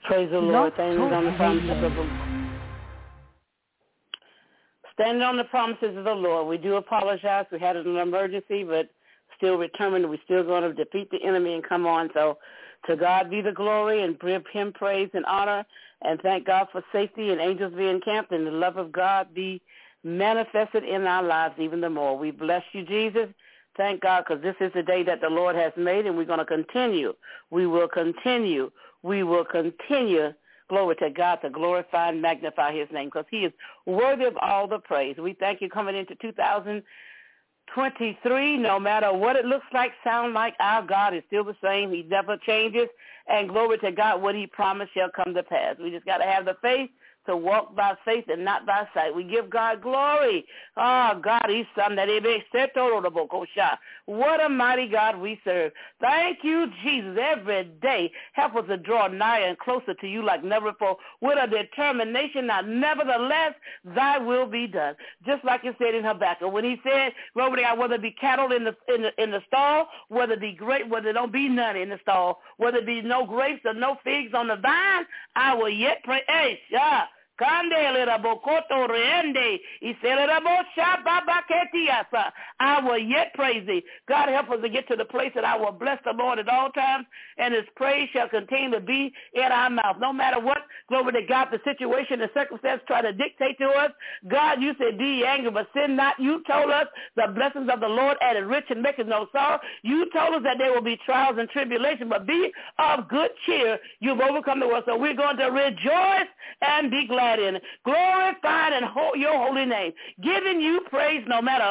Praise the Lord. Standing on the promises of the Standing on the promises of the Lord. We do apologize. We had an emergency, but still determined. We're still going to defeat the enemy and come on. So to God be the glory, and give him praise and honor, and thank God for safety and angels being camped, and the love of God be manifested in our lives even the more. We bless you, Jesus. Thank God, because this is the day that the Lord has made, and we're going to continue. We will continue. We will continue, glory to God, to glorify and magnify his name, because he is worthy of all the praise. We thank you coming into 2023. No matter what it looks like, sound like, our God is still the same. He never changes. And glory to God, what he promised shall come to pass. We just got to have the faith to walk by faith and not by sight. We give God glory. Oh, God, he's something that he makes. What a mighty God we serve. Thank you, Jesus. Every day, help us to draw nigher and closer to you like never before, with a determination that nevertheless thy will be done. Just like it said in Habakkuk, when he said, glory to God, whether it be cattle in the stall, whether it be grape, whether there don't be none in the stall, whether it be no grapes or no figs on the vine, I will yet pray. Hey, yeah. I will yet praise thee. God, help us to get to the place that I will bless the Lord at all times, and his praise shall continue to be in our mouth. No matter what, glory to God, the situation, the circumstance try to dictate to us. God, you said, be ye angry, but sin not. You told us the blessings of the Lord added rich and maketh no sorrow. You told us that there will be trials and tribulation, but be of good cheer. You've overcome the world. So we're going to rejoice and be glad in it, glorifying and your holy name, giving you praise no matter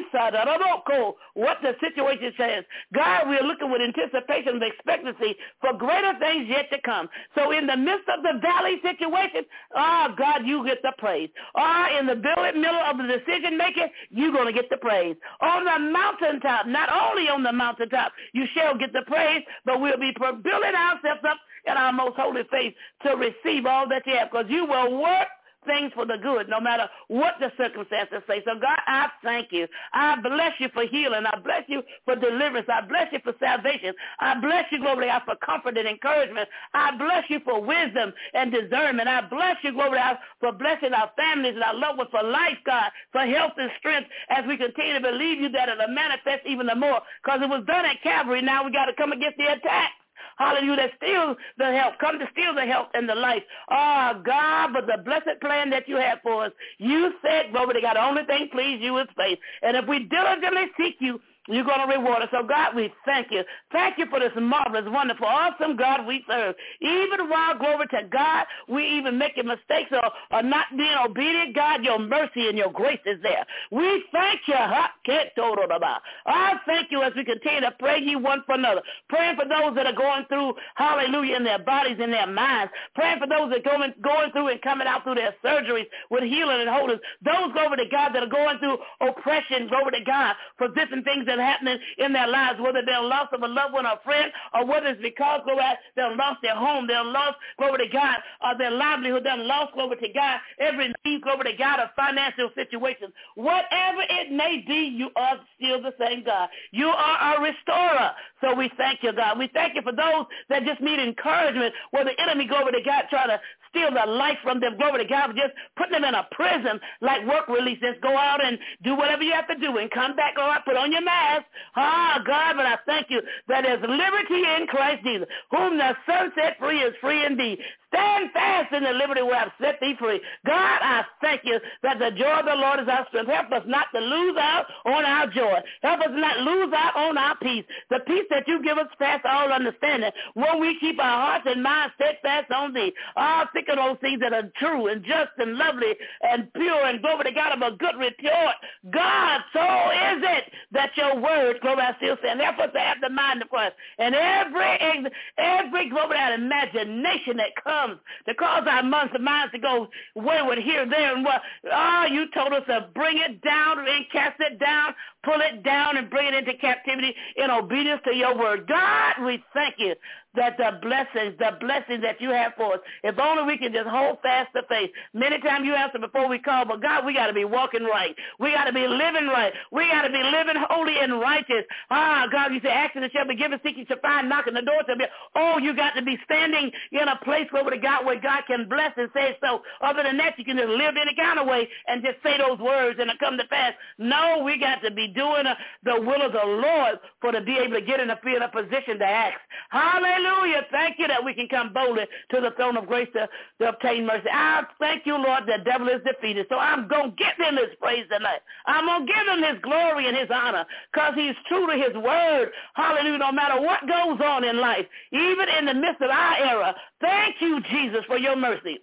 what the situation says. God, we're looking with anticipation and expectancy for greater things yet to come. So in the midst of the valley situation, God, you get the praise. In the middle of the decision making, you're going to get the praise. On the mountaintop, not only on the mountaintop, you shall get the praise, but we'll be building ourselves up in our most holy faith to receive all that you have, because you will work things for the good, no matter what the circumstances say. So, God, I thank you. I bless you for healing. I bless you for deliverance. I bless you for salvation. I bless you, glory to God, for comfort and encouragement. I bless you for wisdom and discernment. I bless you, glory to God, for blessing our families and our loved ones, for life, God, for health and strength, as we continue to believe you that it'll manifest even the more, because it was done at Calvary. Now we got to come against the attack. Hallelujah, that steals the help, come to steal the help and the life. God, but the blessed plan that you have for us, you said, glory to God, the only thing please you is faith. And if we diligently seek you, you're going to reward us. So, God, we thank you. Thank you for this marvelous, wonderful, awesome God we serve. Even while, glory to God, we even making mistakes or not being obedient, God, your mercy and your grace is there. We thank you. I thank you as we continue to pray ye one for another. Praying for those that are going through, hallelujah, in their bodies, in their minds. Praying for those that are going through and coming out through their surgeries with healing and wholeness. Those, glory to God, that are going through oppression, glory to God, for different things that are happening in their lives, whether they're loss of a loved one or friend, or whether it's because, glory to God, they've lost their home, they've lost, glory to God, their livelihood, they've lost, glory to God, every need, glory to God, of financial situations. Whatever it may be, you are still the same God. You are a restorer. So we thank you, God. We thank you for those that just need encouragement, where the enemy, glory to God, try to steal their life from them, glory to God, just put them in a prison like work release. Just go out and do whatever you have to do and come back, all right, put on your mask. God, but I thank you that there's liberty in Christ Jesus. Whom the Son set free is free indeed. Stand fast in the liberty where I've set thee free. God, I thank you that the joy of the Lord is our strength. Help us not to lose out on our joy. Help us not lose out on our peace. The peace that you give us past all understanding, when we keep our hearts and minds steadfast on thee. Think of those things that are true and just and lovely and pure and glory to God of a good report. God, so is it that your word, glory, I still say, and help us to have the mind of Christ. And every glory, that imagination that comes to cause our minds to go wayward here, there, and what. You told us to bring it down and cast it down, pull it down and bring it into captivity in obedience to your word. God, we thank you that the blessings that you have for us, if only we can just hold fast to faith. Many times you answer before we call, but God, we got to be walking right. We got to be living right. We got to be living holy and righteous. God, you say, asking and shall be given, seeking shall find, knocking the door shall be. Oh, you got to be standing in a place where God can bless and say so. Other than that, you can just live any kind of way and just say those words and it come to pass. No, we got to be doing the will of the Lord for to be able to get in a position to ask. Hallelujah. Thank you that we can come boldly to the throne of grace to obtain mercy. I thank you, Lord, the devil is defeated. So I'm going to give him his praise tonight. I'm going to give him his glory and his honor because he's true to his word. Hallelujah. No matter what goes on in life, even in the midst of our era, thank you, Jesus, for your mercy.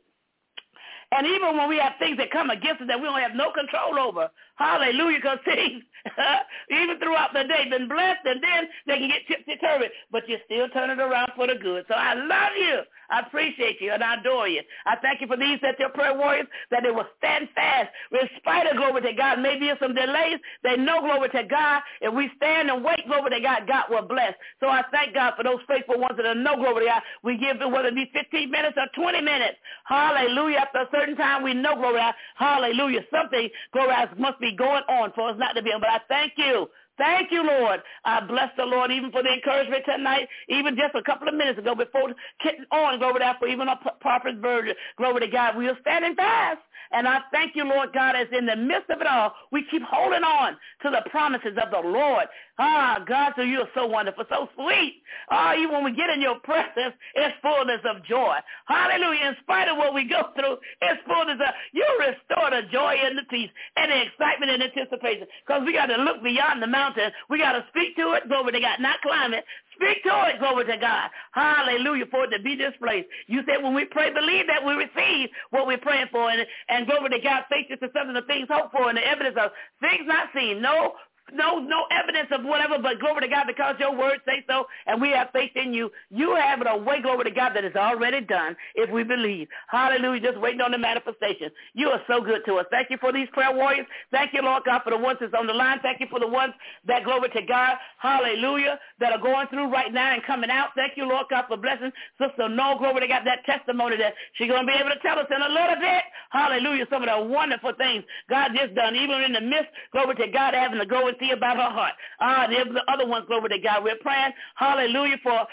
And even when we have things that come against us that we don't have no control over, hallelujah, because things, even throughout the day, been blessed, and then they can get tipsy-turvy, but you still turn it around for the good. So I love you. I appreciate you, and I adore you. I thank you for these, that your prayer warriors, that they will stand fast. In spite of, glory to God, maybe some delays, they know, glory to God, if we stand and wait, glory to God, God will bless. So I thank God for those faithful ones that know, glory to God, we give them, whether it be 15 minutes or 20 minutes. Hallelujah. After a certain time, we know, glory to God, hallelujah, something, glory to God, must be going on for us not to be able. But I thank you. Thank you, Lord. I bless the Lord even for the encouragement tonight, even just a couple of minutes ago before getting on, glory to God, for even a prophet's virgin, glory to God. We are standing fast. And I thank you, Lord God, as in the midst of it all, we keep holding on to the promises of the Lord. God, so you are so wonderful, so sweet. Even when we get in your presence, it's fullness of joy. Hallelujah. In spite of what we go through, it's fullness of, you restore the joy and the peace and the excitement and anticipation, because we got to look beyond the mountain. We got to speak to it, glory to God, not climb it. Speak to it, glory to God. Hallelujah, for it to be displaced. You said when we pray, believe that we receive what we're praying for. And glory to God, faith is the substance of things hoped for and the evidence of things not seen. No evidence of whatever, but glory to God, because your word say so, and we have faith in you. You have it a way, glory to God, that is already done if we believe. Hallelujah, just waiting on the manifestation. You are so good to us. Thank you for these prayer warriors. Thank you, Lord God, for the ones that's on the line. Thank you for the ones that, glory to God, hallelujah, that are going through right now and coming out. Thank you, Lord God, for blessing Sister No, glory to God, that testimony that she's going to be able to tell us in a little bit. Hallelujah, some of the wonderful things God just done, even in the midst, glory to God, having to go and see about her heart. There's the other ones, glory to God. We're praying, hallelujah, for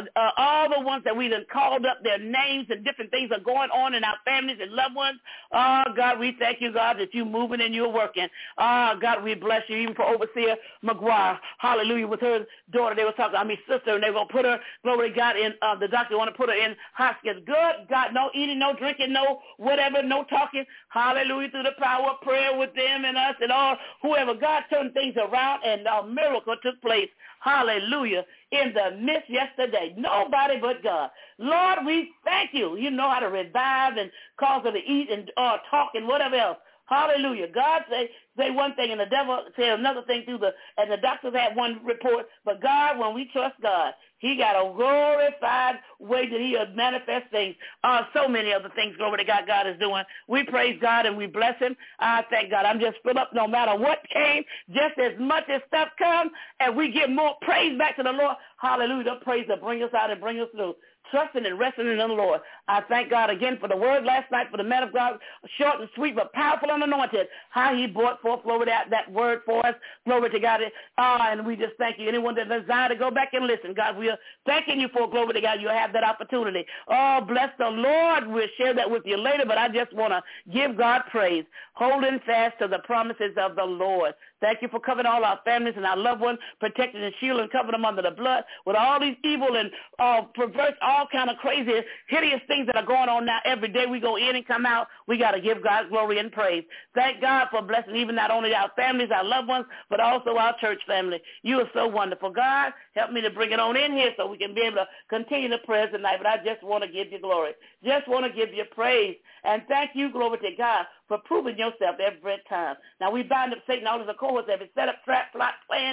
all the ones that we done called up, their names and different things are going on in our families and loved ones. God, we thank you, God, that you're moving and you're working. God, we bless you, even for Overseer McGuire. Hallelujah, with her daughter, they were talking, sister, and they were going to put her, glory to God, in, the doctor want to put her in hospice. Good, God, no eating, no drinking, no whatever, no talking. Hallelujah, through the power of prayer with them and us and all, whoever. God turned things around and a miracle took place. Hallelujah. In the midst yesterday. Nobody but God. Lord, we thank you. You know how to revive and cause her to eat and talk and whatever else. Hallelujah. God say one thing and the devil say another thing and the doctors had one report. But God, when we trust God, he got a glorified way that he will manifest things. So many other things, glory to God, God is doing. We praise God and we bless him. I thank God. I'm just filled up no matter what came, just as much as stuff comes, and we give more praise back to the Lord. Hallelujah. The praise will bring us out and bring us through. Trusting and resting in the Lord. I thank God again for the word last night, for the man of God, short and sweet, but powerful and anointed, how he brought forth, glory to that word for us. Glory to God. And we just thank you. Anyone that desire to go back and listen, God, we are thanking you for, glory to God, you have that opportunity. Oh, bless the Lord. We'll share that with you later, but I just want to give God praise, holding fast to the promises of the Lord. Thank you for covering all our families and our loved ones, protecting and shielding and covering them under the blood with all these evil and perverse, all kind of crazy, hideous things that are going on now. Every day we go in and come out, we got to give God glory and praise. Thank God for blessing even not only our families, our loved ones, but also our church family. You are so wonderful. God, help me to bring it on in here so we can be able to continue the prayers tonight. But I just want to give you glory. Just want to give you praise. And thank you, glory to God, for proving yourself every time. Now we bind up Satan, all his cohorts, every set up, trap, plot, plans,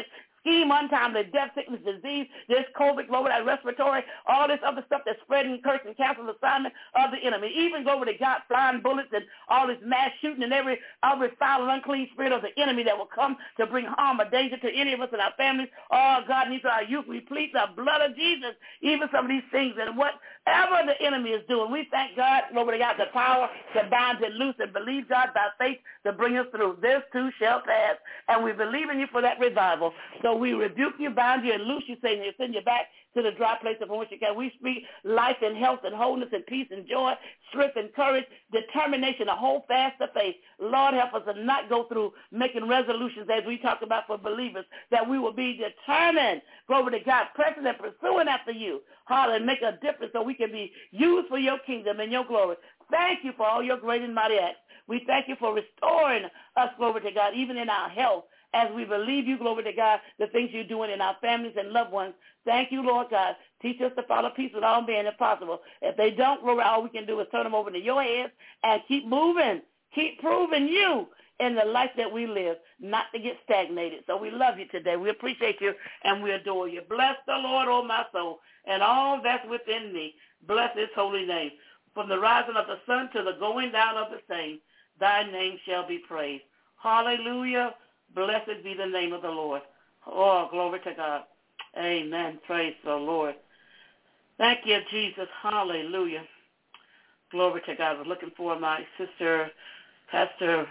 scheme, untimely death, sickness, disease, this COVID, glory to God, respiratory, all this other stuff that's spreading, cursing, cancel assignment of the enemy. Even, glory to God, flying bullets and all this mass shooting and every foul and unclean spirit of the enemy that will come to bring harm or danger to any of us and our families. Oh, God, needs our youth. We plead the blood of Jesus, even some of these things. And whatever the enemy is doing, we thank God, glory to God, the power to bind and loose and believe God by faith to bring us through. This too shall pass. And we believe in you for that revival. So we rebuke you, bind you, and loose you, Satan, and send you back to the dry place of which you can. We speak life and health and wholeness and peace and joy, strength and courage, determination to hold fast the faith. Lord, help us to not go through making resolutions as we talk about for believers, that we will be determined, glory to God, pressing and pursuing after you. Hallelujah, make a difference so we can be used for your kingdom and your glory. Thank you for all your great and mighty acts. We thank you for restoring us, glory to God, even in our health, as we believe you, glory to God, the things you're doing in our families and loved ones. Thank you, Lord God. Teach us to follow peace with all men if possible. If they don't, glory, all we can do is turn them over to your hands and keep moving, keep proving you in the life that we live, not to get stagnated. So we love you today. We appreciate you and we adore you. Bless the Lord, oh my soul, and all that's within me. Bless his holy name. From the rising of the sun to the going down of the same, thy name shall be praised. Hallelujah. Blessed be the name of the Lord. Oh, glory to God. Amen. Praise the Lord. Thank you, Jesus. Hallelujah. Glory to God. I was looking for my sister, Pastor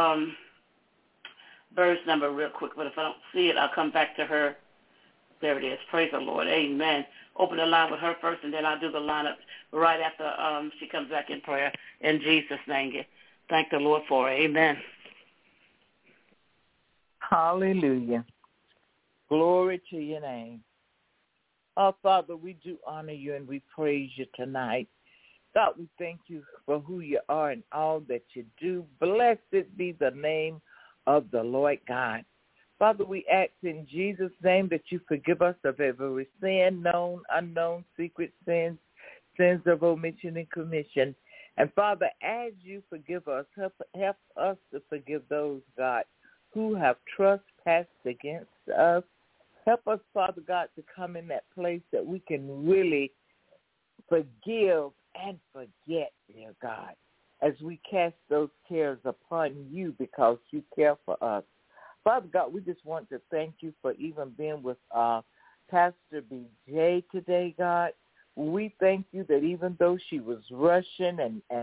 Bird's number real quick, but if I don't see it, I'll come back to her. There it is. Praise the Lord. Amen. Open the line with her first, and then I'll do the lineup right after she comes back in prayer. In Jesus' name. Thank the Lord for it. Amen. Hallelujah. Glory to your name. Oh, Father, we do honor you and we praise you tonight. God, we thank you for who you are and all that you do. Blessed be the name of the Lord God. Father, we ask in Jesus' name that you forgive us of every sin, known, unknown, secret sins, sins of omission and commission. And Father, as you forgive us, help us to forgive those, God, who have trespassed against us. Help us, Father God, to come in that place that we can really forgive and forget, dear God, as we cast those cares upon you because you care for us. Father God, we just want to thank you for even being with Pastor BJ today, God. We thank you that even though she was rushing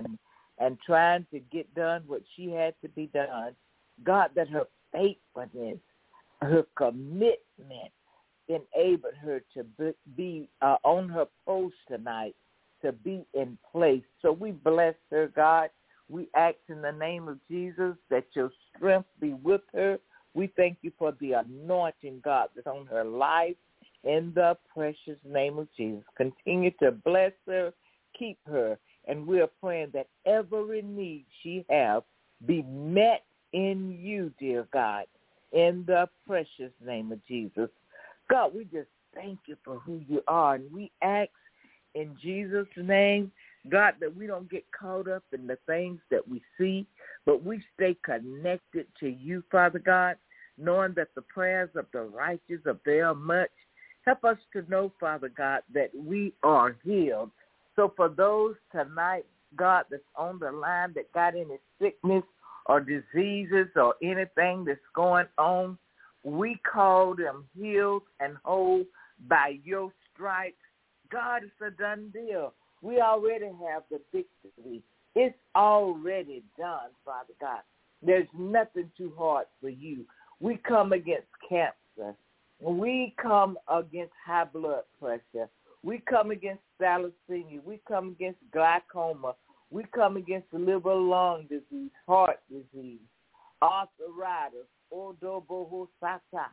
and trying to get done what she had to be done, God, that her faithfulness, her commitment enabled her to be on her post tonight, to be in place. So we bless her, God. We ask in the name of Jesus that your strength be with her. We thank you for the anointing, God, that's on her life in the precious name of Jesus. Continue to bless her, keep her, and we are praying that every need she have be met in you, dear God, in the precious name of Jesus. God, we just thank you for who you are, and we ask in Jesus' name, God, that we don't get caught up in the things that we see, but we stay connected to you, Father God, knowing that the prayers of the righteous avail much. Help us to know, Father God, that we are healed. So for those tonight, God, that's on the line that got any sickness or diseases or anything that's going on, we call them healed and whole by your stripes. God, it's a done deal. We already have the victory. It's already done, Father God. There's nothing too hard for you. We come against cancer. We come against high blood pressure. We come against thalassemia. We come against glaucoma. We come against liver, lung disease, heart disease, arthritis, odobohosata.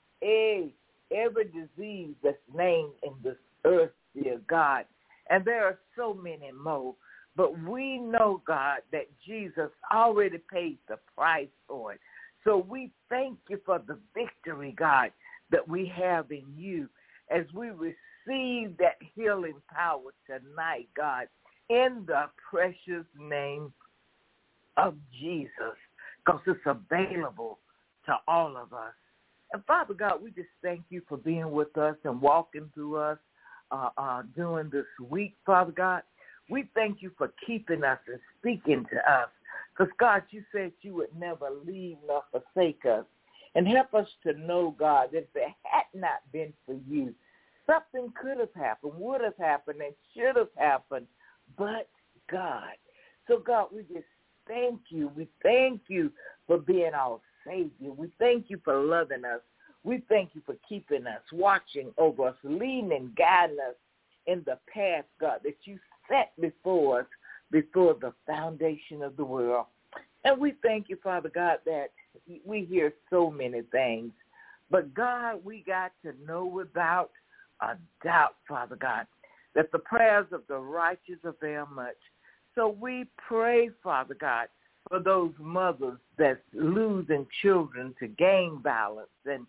Every disease that's named in this earth, dear God. And there are so many more. But we know, God, that Jesus already paid the price for it. So we thank you for the victory, God, that we have in you as we receive that healing power tonight, God, in the precious name of Jesus, because it's available to all of us. And Father God, we just thank you for being with us and walking through us during this week, Father God. We thank you for keeping us and speaking to us. Because, God, you said you would never leave nor forsake us. And help us to know, God, that if it had not been for you, something could have happened, would have happened, and should have happened, but God. So, God, we just thank you. We thank you for being our Savior. We thank you for loving us. We thank you for keeping us, watching over us, leading and guiding us in the path, God, that you set before us before the foundation of the world. And we thank you, Father God, that we hear so many things. But, God, we got to know without a doubt, Father God, that the prayers of the righteous avail much. So we pray, Father God, for those mothers that's losing children to gang violence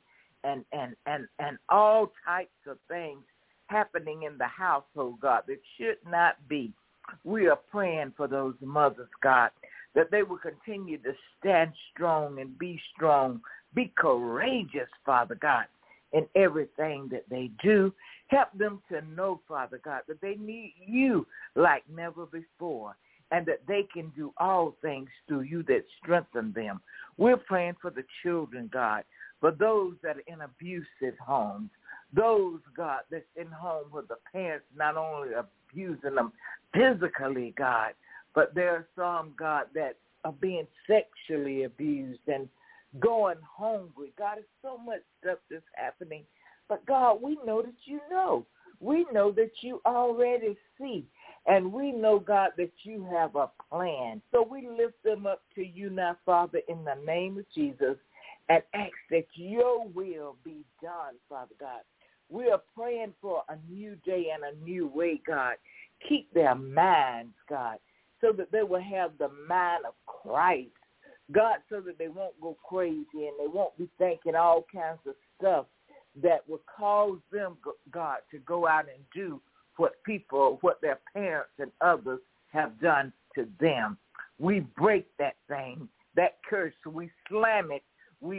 and all types of things happening in the household, God, that should not be. We are praying for those mothers, God, that they will continue to stand strong and be strong, be courageous, Father God, in everything that they do. Help them to know, Father God, that they need you like never before, and that they can do all things through you that strengthen them. We're praying for the children, God, for those that are in abusive homes, those, God, that's in homes where the parents not only abusing them physically, God, but there are some, God, that are being sexually abused and going hungry. God, there's so much stuff that's happening. But, God, we know that you know. We know that you already see. And we know, God, that you have a plan. So we lift them up to you now, Father, in the name of Jesus, and ask that your will be done, Father God. We are praying for a new day and a new way, God. Keep their minds, God, so that they will have the mind of Christ, God, so that they won't go crazy and they won't be thinking all kinds of stuff that will cause them, God, to go out and do what their parents and others have done to them. We break that thing, that curse. We slam it. We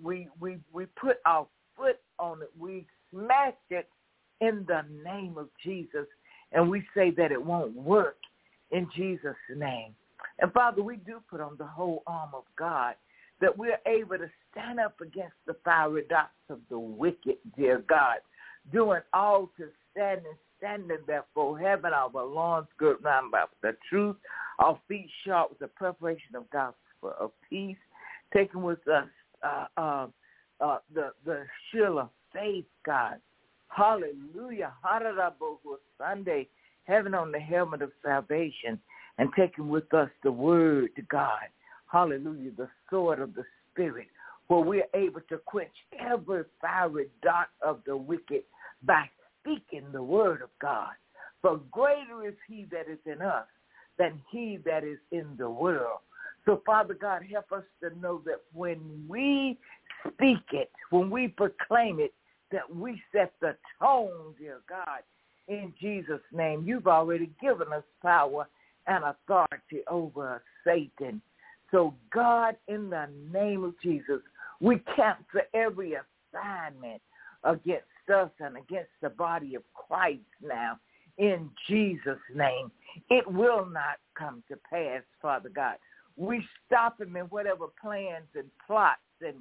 put our foot on it. We smash it in the name of Jesus, and we say that it won't work in Jesus' name. And, Father, we do put on the whole arm of God, that we're able to stand up against the fiery darts of the wicked, dear God, doing all to standing therefore, having our loins girt round about the truth, our feet sharp with the preparation of gospel of peace, taking with us the shield of faith, God. Hallelujah. Sunday, having on the helmet of salvation and taking with us the word to God. Hallelujah, the sword of the Spirit, where we're able to quench every fiery dart of the wicked by speaking the word of God. For greater is he that is in us than he that is in the world. So, Father God, help us to know that when we speak it, when we proclaim it, that we set the tone, dear God, in Jesus' name. You've already given us power and authority over Satan. So, God, in the name of Jesus, we cancel every assignment against us and against the body of Christ now, in Jesus' name. It will not come to pass, Father God. We stop him in whatever plans and plots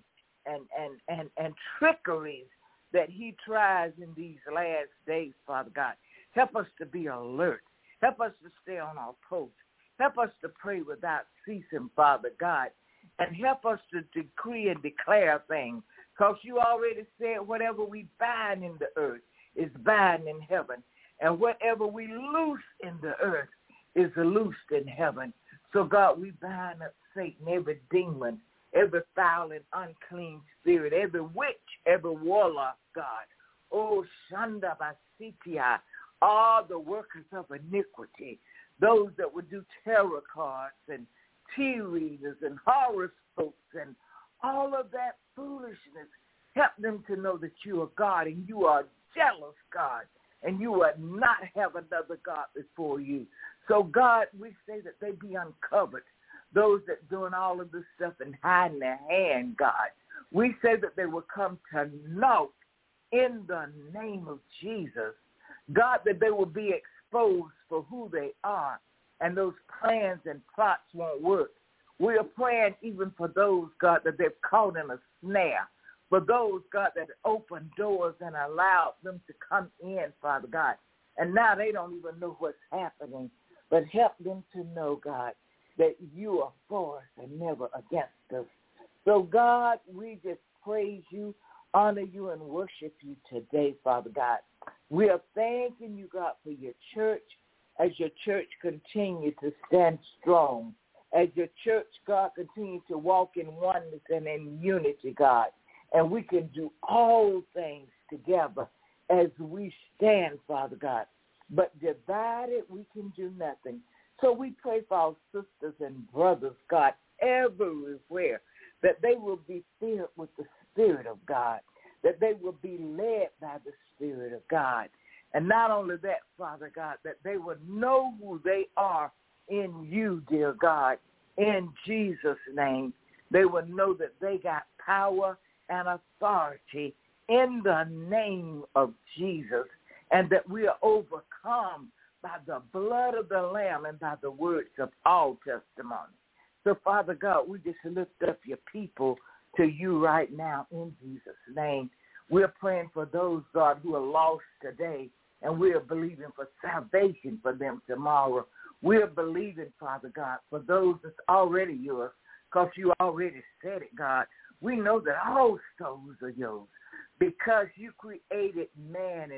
and trickeries that he tries in these last days, Father God. Help us to be alert. Help us to stay on our post. Help us to pray without ceasing, Father God. And help us to decree and declare things. Because you already said whatever we bind in the earth is bound in heaven. And whatever we loose in the earth is loosed in heaven. So, God, we bind up Satan, every demon, every foul and unclean spirit, every witch, every warlock, God. Oh, Shanda Basitia, all the workers of iniquity, those that would do tarot cards and tea readers and horoscopes and all of that foolishness. Help them to know that you are God and you are jealous God and you would not have another God before you. So, God, we say that they be uncovered. Those that doing all of this stuff and hiding their hand, God, We say that they will come to naught in the name of Jesus. God, that they will be exposed for who they are, and those plans and plots won't work. We are praying even for those, God, that they've caught in a snare, for those, God, that opened doors and allowed them to come in, Father God, and now they don't even know what's happening. But help them to know, God, that you are for us and never against us. So, God, we just praise you, honor you, and worship you today, Father God. We are thanking you, God, for your church, as your church continue to stand strong, as your church, God, continue to walk in oneness and in unity, God. And we can do all things together as we stand, Father God. But divided, we can do nothing. So we pray for our sisters and brothers, God, everywhere, that they will be filled with the Spirit of God, that they will be led by the Spirit of God. And not only that, Father God, that they will know who they are in you, dear God, in Jesus' name. They will know that they got power and authority in the name of Jesus, and that we are overcome by the blood of the Lamb and by the words of all testimony. So, Father God, we just lift up your people to you right now in Jesus' name. We're praying for those, God, who are lost today, and we're believing for salvation for them tomorrow. We're believing, Father God, for those that's already yours, because you already said it, God. We know that all souls are yours because you created man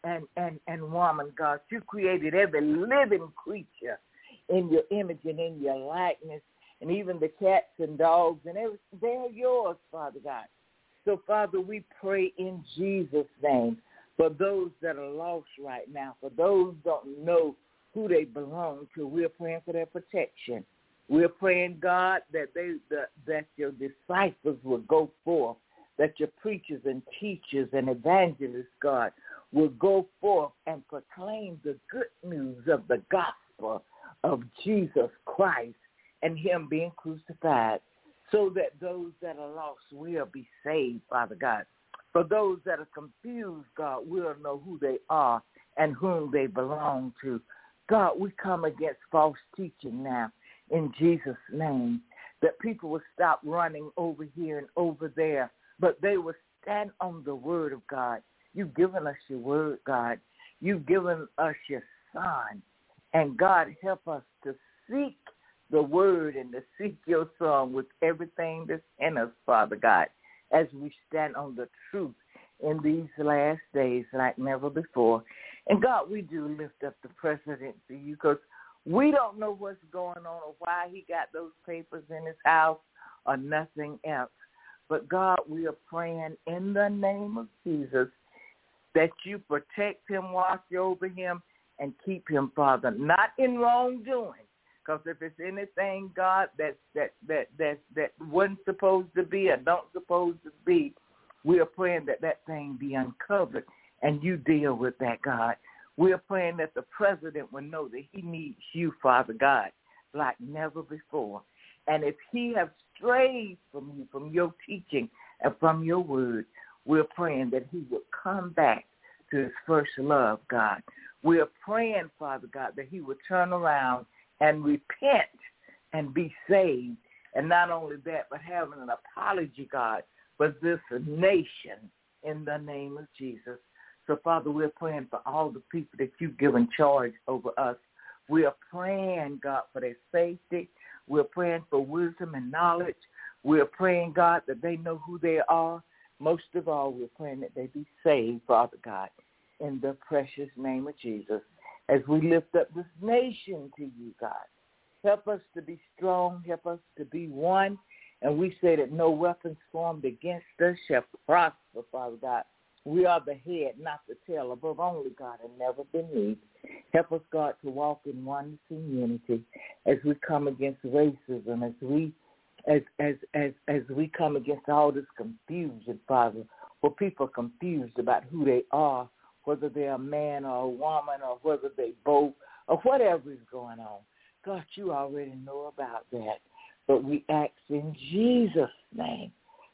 and woman, God. You created every living creature in your image and in your likeness, and even the cats and dogs, and they're yours, Father God. So, Father, we pray in Jesus' name for those that are lost right now, for those who don't know who they belong to. We're praying for their protection. We're praying, God, that that your disciples will go forth, that your preachers and teachers and evangelists, God, will go forth and proclaim the good news of the gospel of Jesus Christ and him being crucified, so that those that are lost will be saved, Father God. For those that are confused, God, will know who they are and whom they belong to. God, we come against false teaching now in Jesus' name, that people will stop running over here and over there, but they will stand on the word of God. You've given us your word, God. You've given us your son. And God, help us to seek the word and to seek your son with everything that's in us, Father God, as we stand on the truth in these last days like never before. And God, we do lift up the president to you, because we don't know what's going on or why he got those papers in his house or nothing else. But God, we are praying in the name of Jesus that you protect him, watch over him, and keep him, Father, not in wrongdoing. Because if it's anything, God, that wasn't supposed to be or don't supposed to be, we are praying that that thing be uncovered and you deal with that, God. We are praying that the president will know that he needs you, Father God, like never before. And if he has strayed from you, from your teaching and from your word, we're praying that he will come back to his first love, God. We are praying, Father God, that he will turn around and repent and be saved. And not only that, but having an apology, God, for this nation in the name of Jesus. So, Father, we're praying for all the people that you've given charge over us. We are praying, God, for their safety. We're praying for wisdom and knowledge. We're praying, God, that they know who they are. Most of all, we're praying that they be saved, Father God, in the precious name of Jesus. As we lift up this nation to you, God, help us to be strong. Help us to be one. And we say that no weapons formed against us shall prosper, Father God. We are the head, not the tail, above only, God, and never beneath. Help us, God, to walk in oneness and unity as we come against racism, as we come against all this confusion, Father, where people are confused about who they are, whether they're a man or a woman, or whether they both, or whatever is going on. God, you already know about that. But we ask in Jesus' name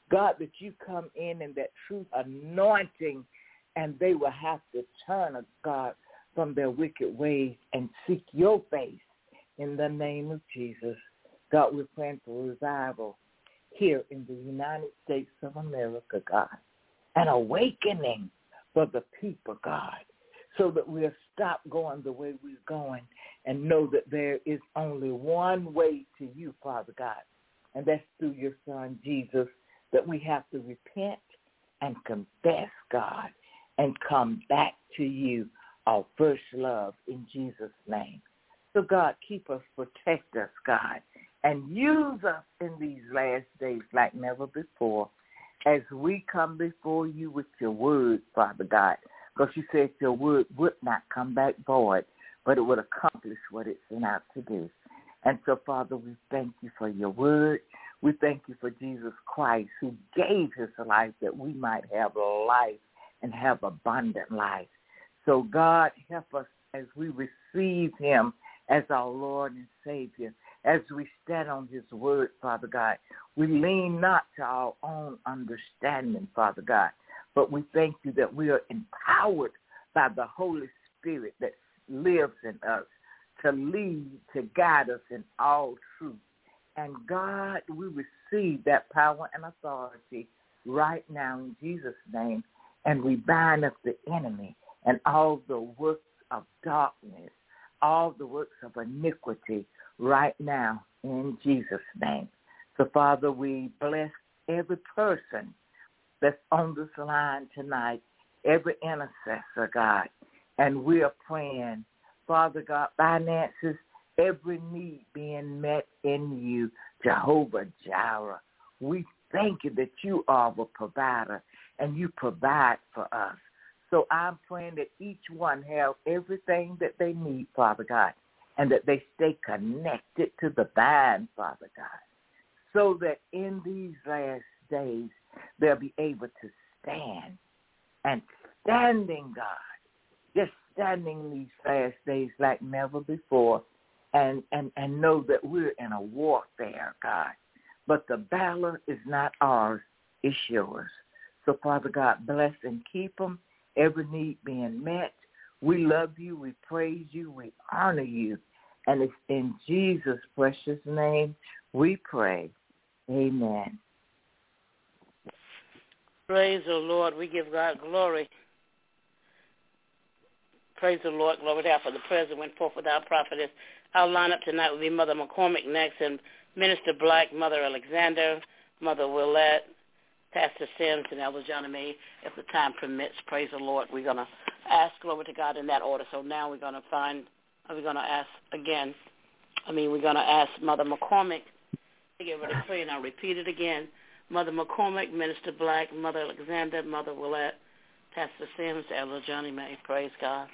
God, that you come in that truth anointing, and they will have to turn, God, from their wicked ways and seek your face in the name of Jesus. God, we're praying for revival here in the United States of America, God, an awakening for the people, God, so that we'll stop going the way we're going and know that there is only one way to you, Father God, and that's through your Son, Jesus, that we have to repent and confess, God, and come back to you, our first love, in Jesus' name. So, God, keep us, protect us, God, and use us in these last days like never before as we come before you with your word, Father God, because you said your word would not come back void, but it would accomplish what it sent out to do. And so, Father, we thank you for your word. We thank you for Jesus Christ, who gave his life that we might have life and have abundant life. So, God, help us as we receive him as our Lord and Savior, as we stand on his word, Father God. We lean not to our own understanding, Father God, but we thank you that we are empowered by the Holy Spirit that lives in us to lead, to guide us in all truth. And God, we receive that power and authority right now in Jesus' name, and we bind up the enemy and all the works of darkness, all the works of iniquity right now in Jesus' name. So, Father, we bless every person that's on this line tonight, every intercessor, God, and we are praying, Father God, finances, every need being met in you, Jehovah Jireh. We thank you that you are the provider and you provide for us. So I'm praying that each one have everything that they need, Father God, and that they stay connected to the vine, Father God, so that in these last days they'll be able to stand. And standing, God, just standing these last days like never before, and know that we're in a warfare, God. But the battle is not ours, it's yours. So, Father God, bless and keep them, every need being met. We love you, we praise you, we honor you. And it's in Jesus' precious name we pray. Amen. Praise the Lord. We give God glory. Praise the Lord. Glory to God for the prayers that went forth with our prophetess. Our lineup tonight will be Mother McCormick next, and Minister Black, Mother Alexander, Mother Willette, Pastor Sims, and Elder Johnny May, if the time permits. Praise the Lord. We're going to ask, glory to God, in that order. So now we're going to ask Mother McCormick to get ready to pray, and I'll repeat it again. Mother McCormick, Minister Black, Mother Alexander, Mother Willette, Pastor Sims, Elder Johnny May. Praise God.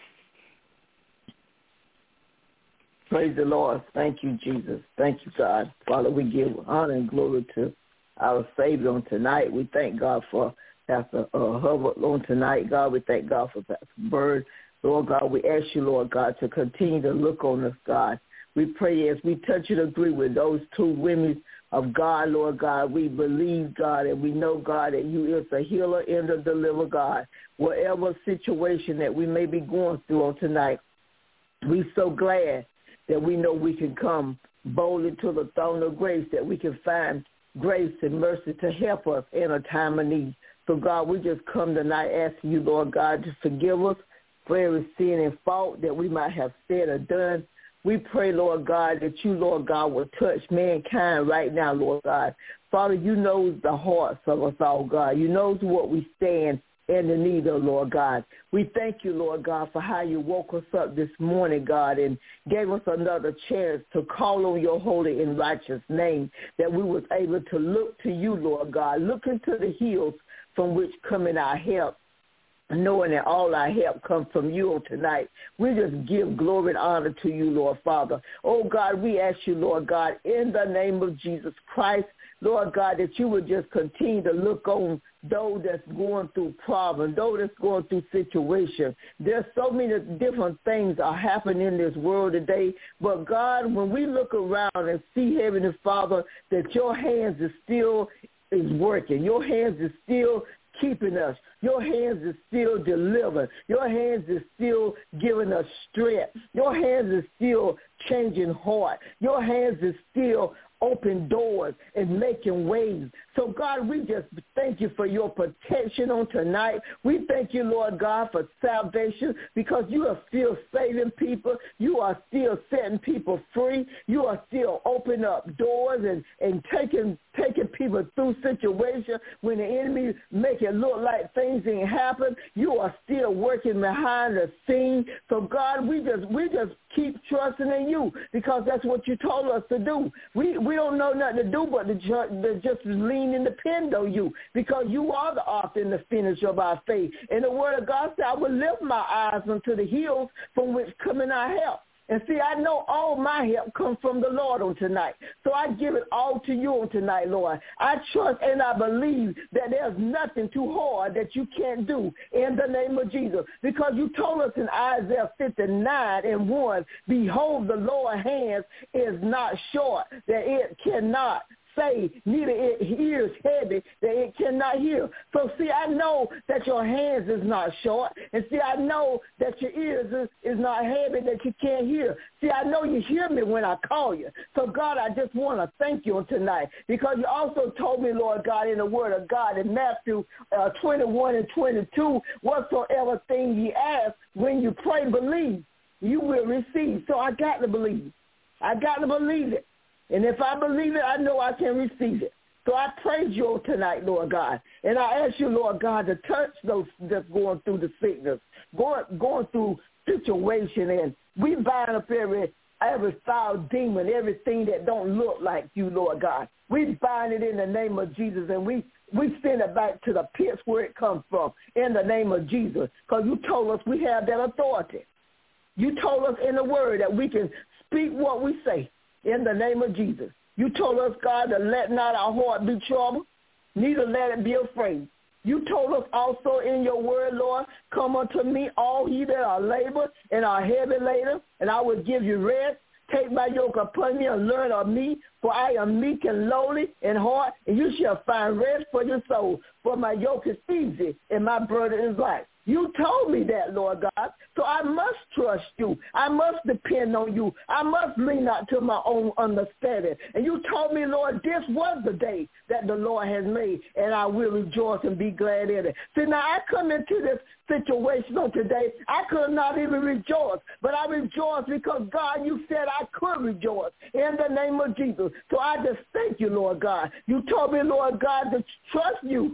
Praise the Lord. Thank you, Jesus. Thank you, God. Father, we give honor and glory to our Savior on tonight. We thank God for Pastor Hubbard on tonight. God, we thank God for Pastor Bird. Lord God, we ask you, Lord God, to continue to look on us, God. We pray as we touch and agree with those two women of God, Lord God, we believe, God, and we know, God, that you is a healer and a deliverer, God. Whatever situation that we may be going through on tonight, we're so glad that we know we can come boldly to the throne of grace, that we can find grace and mercy to help us in a time of need. So, God, we just come tonight asking you, Lord God, to forgive us for every sin and fault that we might have said or done. We pray, Lord God, that you, Lord God, will touch mankind right now, Lord God. Father, you know the hearts of us all, God. You know what we stand in the need of, Lord God. We thank you, Lord God, for how you woke us up this morning, God, and gave us another chance to call on your holy and righteous name, that we was able to look to you, Lord God, look into the hills from which coming our help, knowing that all our help comes from you on tonight. We just give glory and honor to you, Lord Father. Oh, God, we ask you, Lord God, in the name of Jesus Christ, Lord God, that you would just continue to look on those that's going through problems, those that's going through situations. There's so many different things are happening in this world today. But, God, when we look around and see, Heavenly Father, that your hands are still is working. Your hands is still keeping us. Your hands is still delivering. Your hands is still giving us strength. Your hands is still changing heart. Your hands is still open doors and making ways. So, God, we just thank you for your protection on tonight. We thank you, Lord God, for salvation because you are still saving people. You are still setting people free. You are still opening up doors and taking people through situations when the enemy make it look like things ain't happen. You are still working behind the scene. So, God, we just keep trusting in you because that's what you told us to do. We don't know nothing to do but to just lean and depend on you because you are the author and the finisher of our faith. And the word of God said, I will lift my eyes unto the hills from which coming our help. And see, I know all my help comes from the Lord on tonight. So I give it all to you on tonight, Lord. I trust and I believe that there's nothing too hard that you can't do in the name of Jesus. Because you told us in Isaiah 59:1, behold, the Lord's hand is not short, that it cannot say, neither it hears heavy, that it cannot hear. So see, I know that your hands is not short. And see, I know that your ears is not heavy, that you can't hear. See, I know you hear me when I call you. So God, I just want to thank you tonight because you also told me, Lord God, in the word of God in Matthew 21:22, whatsoever thing ye ask, when you pray, believe, you will receive. So I got to believe. I got to believe it. And if I believe it, I know I can receive it. So I praise you tonight, Lord God. And I ask you, Lord God, to touch those that's going through the sickness, going through situation. And we bind up every foul demon, everything that don't look like you, Lord God. We bind it in the name of Jesus, and we send it back to the pits where it comes from in the name of Jesus because you told us we have that authority. You told us in the word that we can speak what we say. In the name of Jesus. You told us, God, to let not our heart be troubled, neither let it be afraid. You told us also in your word, Lord, come unto me, all ye that are labored and are heavy laden, and I will give you rest. Take my yoke upon me and learn of me, for I am meek and lowly in heart, and you shall find rest for your soul. For my yoke is easy and my burden is light. You told me that, Lord God, so I must trust you. I must depend on you. I must lean not to my own understanding. And you told me, Lord, this was the day that the Lord has made, and I will rejoice and be glad in it. See, now I come into this situation on today. I could not even rejoice, but I rejoice because, God, you said I could rejoice in the name of Jesus. So I just thank you, Lord God. You told me, Lord God, to trust you,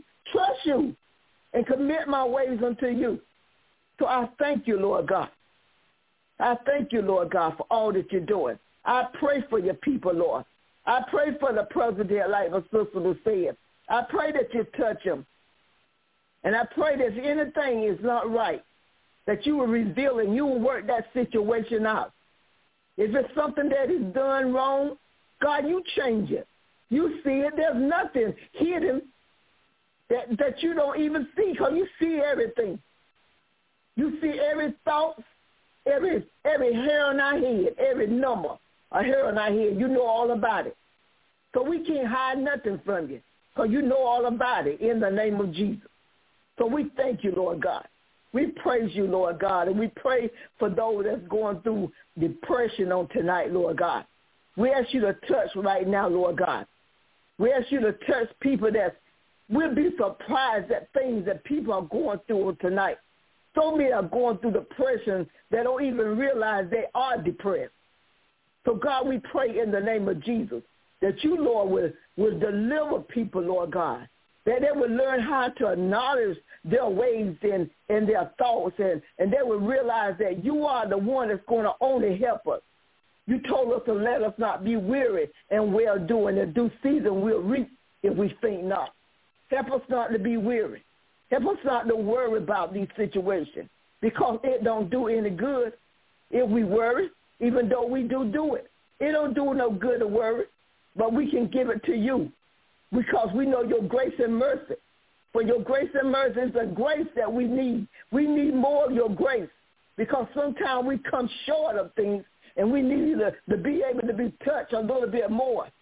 and commit my ways unto you. So I thank you, Lord God. I thank you, Lord God, for all that you're doing. I pray for your people, Lord. I pray for the president, like my sister was saying. I pray that you touch him. And I pray that if anything is not right, that you will reveal and you will work that situation out. If it's something that is done wrong, God, you change it. You see it. There's nothing hidden that you don't even see because you see everything. You see every thought, every hair on our head, every number, a hair on our head. You know all about it. So we can't hide nothing from you because you know all about it in the name of Jesus. So we thank you, Lord God. We praise you, Lord God, and we pray for those that's going through depression on tonight, Lord God. We ask you to touch right now, Lord God. We ask you to touch people that we'll be surprised at things that people are going through tonight. So many are going through depression that don't even realize they are depressed. So, God, we pray in the name of Jesus that you, Lord, will deliver people, Lord God, that they will learn how to acknowledge their ways and their thoughts, and they will realize that you are the one that's going to only help us. You told us to let us not be weary and well-doing. In due season we'll reap if we faint not. Help us not to be weary. Help us not to worry about these situations because it don't do any good if we worry, even though we do it. It don't do no good to worry, but we can give it to you because we know your grace and mercy. For your grace and mercy is the grace that we need. We need more of your grace because sometimes we come short of things and we need to be able to be touched a little bit more.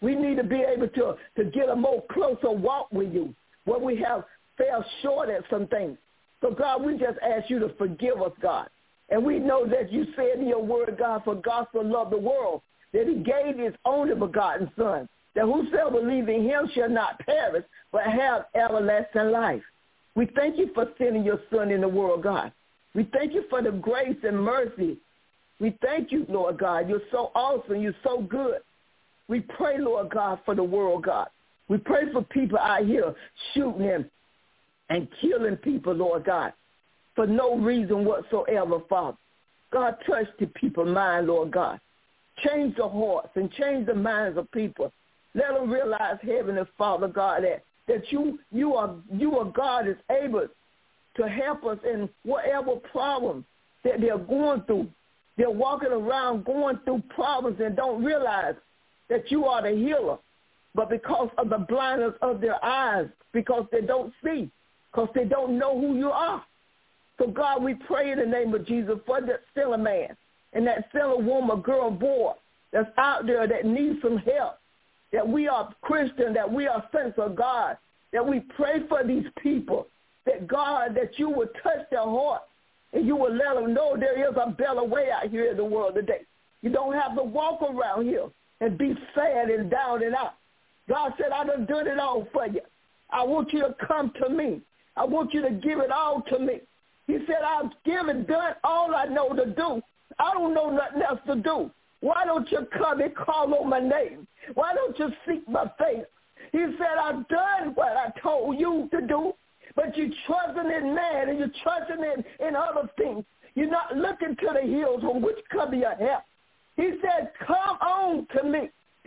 We need to be able to get a more closer walk with you where we have fell short at some things. So, God, we just ask you to forgive us, God. And we know that you said in your word, God, for God so loved the world, that he gave his only begotten Son, that whosoever believe in him shall not perish, but have everlasting life. We thank you for sending your Son in the world, God. We thank you for the grace and mercy. We thank you, Lord God. You're so awesome. You're so good. We pray, Lord God, for the world, God. We pray for people out here shooting and killing people, Lord God, for no reason whatsoever, Father. God, touch the people's mind, Lord God. Change the hearts and change the minds of people. Let them realize, Heavenly Father, God, that you are God is able to help us in whatever problem that they're going through. They're walking around going through problems and don't realize that you are the healer. But because of the blindness of their eyes, because they don't see, because they don't know who you are. So, God, we pray in the name of Jesus for that sinner man and that sinner woman, girl, boy that's out there that needs some help, that we are Christian, that we are saints of God, that we pray for these people, that, God, that you would touch their heart and you will let them know there is a better way out here in the world today. You don't have to walk around here and be sad and down and out. God said, I done done it all for you. I want you to come to me. I want you to give it all to me. He said, I've done all I know to do. I don't know nothing else to do. Why don't you come and call on my name? Why don't you seek my face? He said, I've done what I told you to do. But you're trusting in man and you're trusting in other things. You're not looking to the hills from which come your help. He said, come on to me.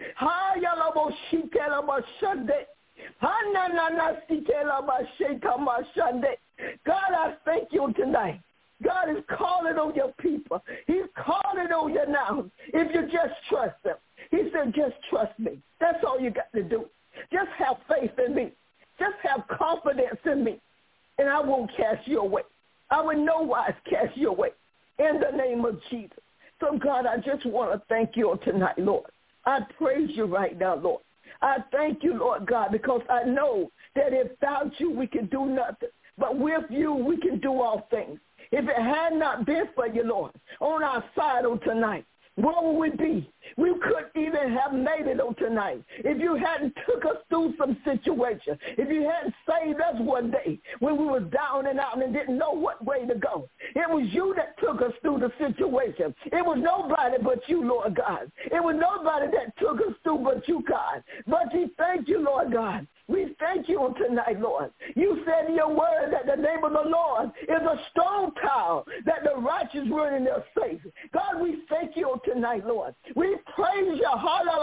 God, I thank you tonight. God is calling on your people. He's calling on you now. If you just trust him. He said, just trust me. That's all you got to do. Just have faith in me. Just have confidence in me, and I won't cast you away. I will no wise cast you away in the name of Jesus. So, God, I just want to thank you on tonight, Lord. I praise you right now, Lord. I thank you, Lord God, because I know that if without you we can do nothing, but with you we can do all things. If it had not been for you, Lord, on our side on tonight, where would we be? We couldn't even have made it on tonight if you hadn't took us through some situation. If you hadn't saved us one day when we were down and out and didn't know what way to go. It was you that took us through the situation. It was nobody but you, Lord God. It was nobody that took us through but you, God. But we thank you, Lord God. We thank you on tonight, Lord. You said in your word that the name of the Lord is a strong tower, that the righteous run in their safe. God, we thank you on tonight, Lord. We praise you.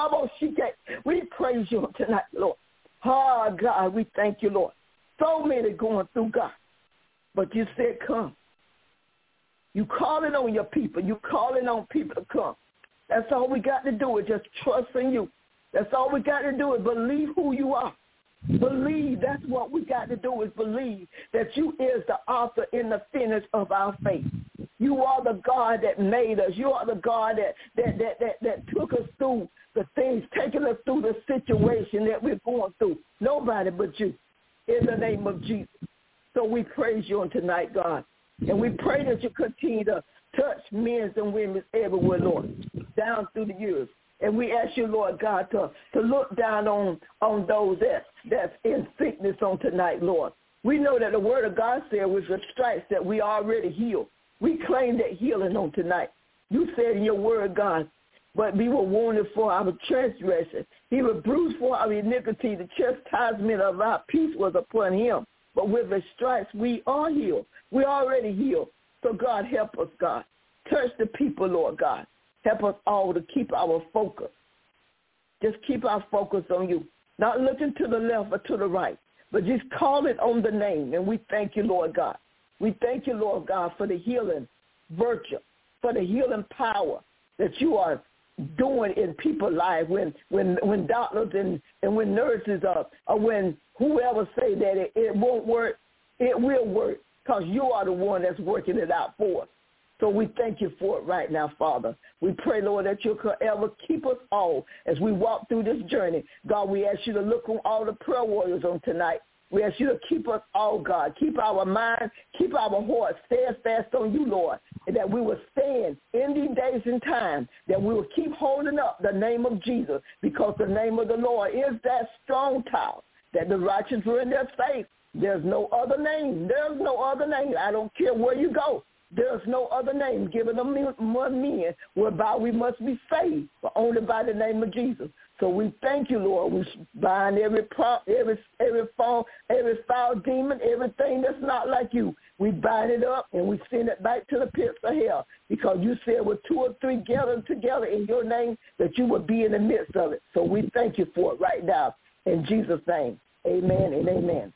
We praise you on tonight, Lord. Oh, God, we thank you, Lord. So many going through, God. But you said come. You calling on your people. You calling on people to come. That's all we got to do is just trust in you. That's all we got to do is believe who you are. Believe. That's what we got to do is believe that you is the author and the finish of our faith. You are the God that made us. You are the God that took us through the things, taking us through the situation that we're going through. Nobody but you, in the name of Jesus. So we praise you on tonight, God. And we pray that you continue to touch men and women everywhere, Lord, down through the years. And we ask you, Lord God, to look down on those that's in sickness on tonight, Lord. We know that the word of God said with the stripes that we already healed. We claim that healing on tonight. You said in your word, God, but we were wounded for our transgression. He was bruised for our iniquity. The chastisement of our peace was upon him. But with the stripes, we are healed. We already healed. So, God, help us, God. Touch the people, Lord God. Help us all to keep our focus. Just keep our focus on you. Not looking to the left or to the right, but just calling on the name. And we thank you, Lord God. We thank you, Lord God, for the healing virtue, for the healing power that you are doing in people's lives when doctors and when nurses or when whoever say that it won't work, it will work because you are the one that's working it out for us. So we thank you for it right now, Father. We pray, Lord, that you'll forever keep us all as we walk through this journey. God, we ask you to look on all the prayer warriors on tonight. We ask you to keep us all, God. Keep our mind, keep our hearts steadfast on you, Lord, and that we will stand in these days and times, that we will keep holding up the name of Jesus, because the name of the Lord is that strong tower, that the righteous are in their faith. There's no other name. There's no other name. I don't care where you go. There's no other name given among men whereby we must be saved, but only by the name of Jesus. So we thank you, Lord. We bind every foul demon, everything that's not like you. We bind it up and we send it back to the pits of hell, because you said with 2 or 3 gathered together in your name that you would be in the midst of it. So we thank you for it right now. In Jesus' name, amen and amen.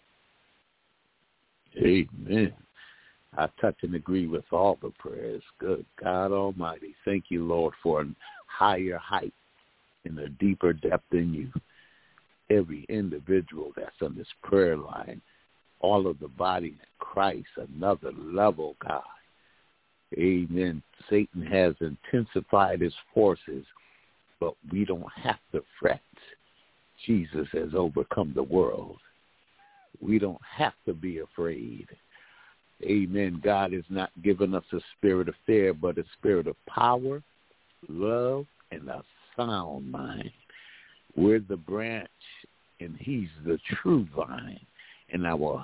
Amen. I touch and agree with all the prayers. Good God Almighty. Thank you, Lord, for a higher height and a deeper depth in you. Every individual that's on this prayer line, all of the body of Christ, another level, God. Amen. Satan has intensified his forces, but we don't have to fret. Jesus has overcome the world. We don't have to be afraid. Amen. God has not given us a spirit of fear, but a spirit of power, love, and a sound mind. We're the branch, and he's the true vine. And our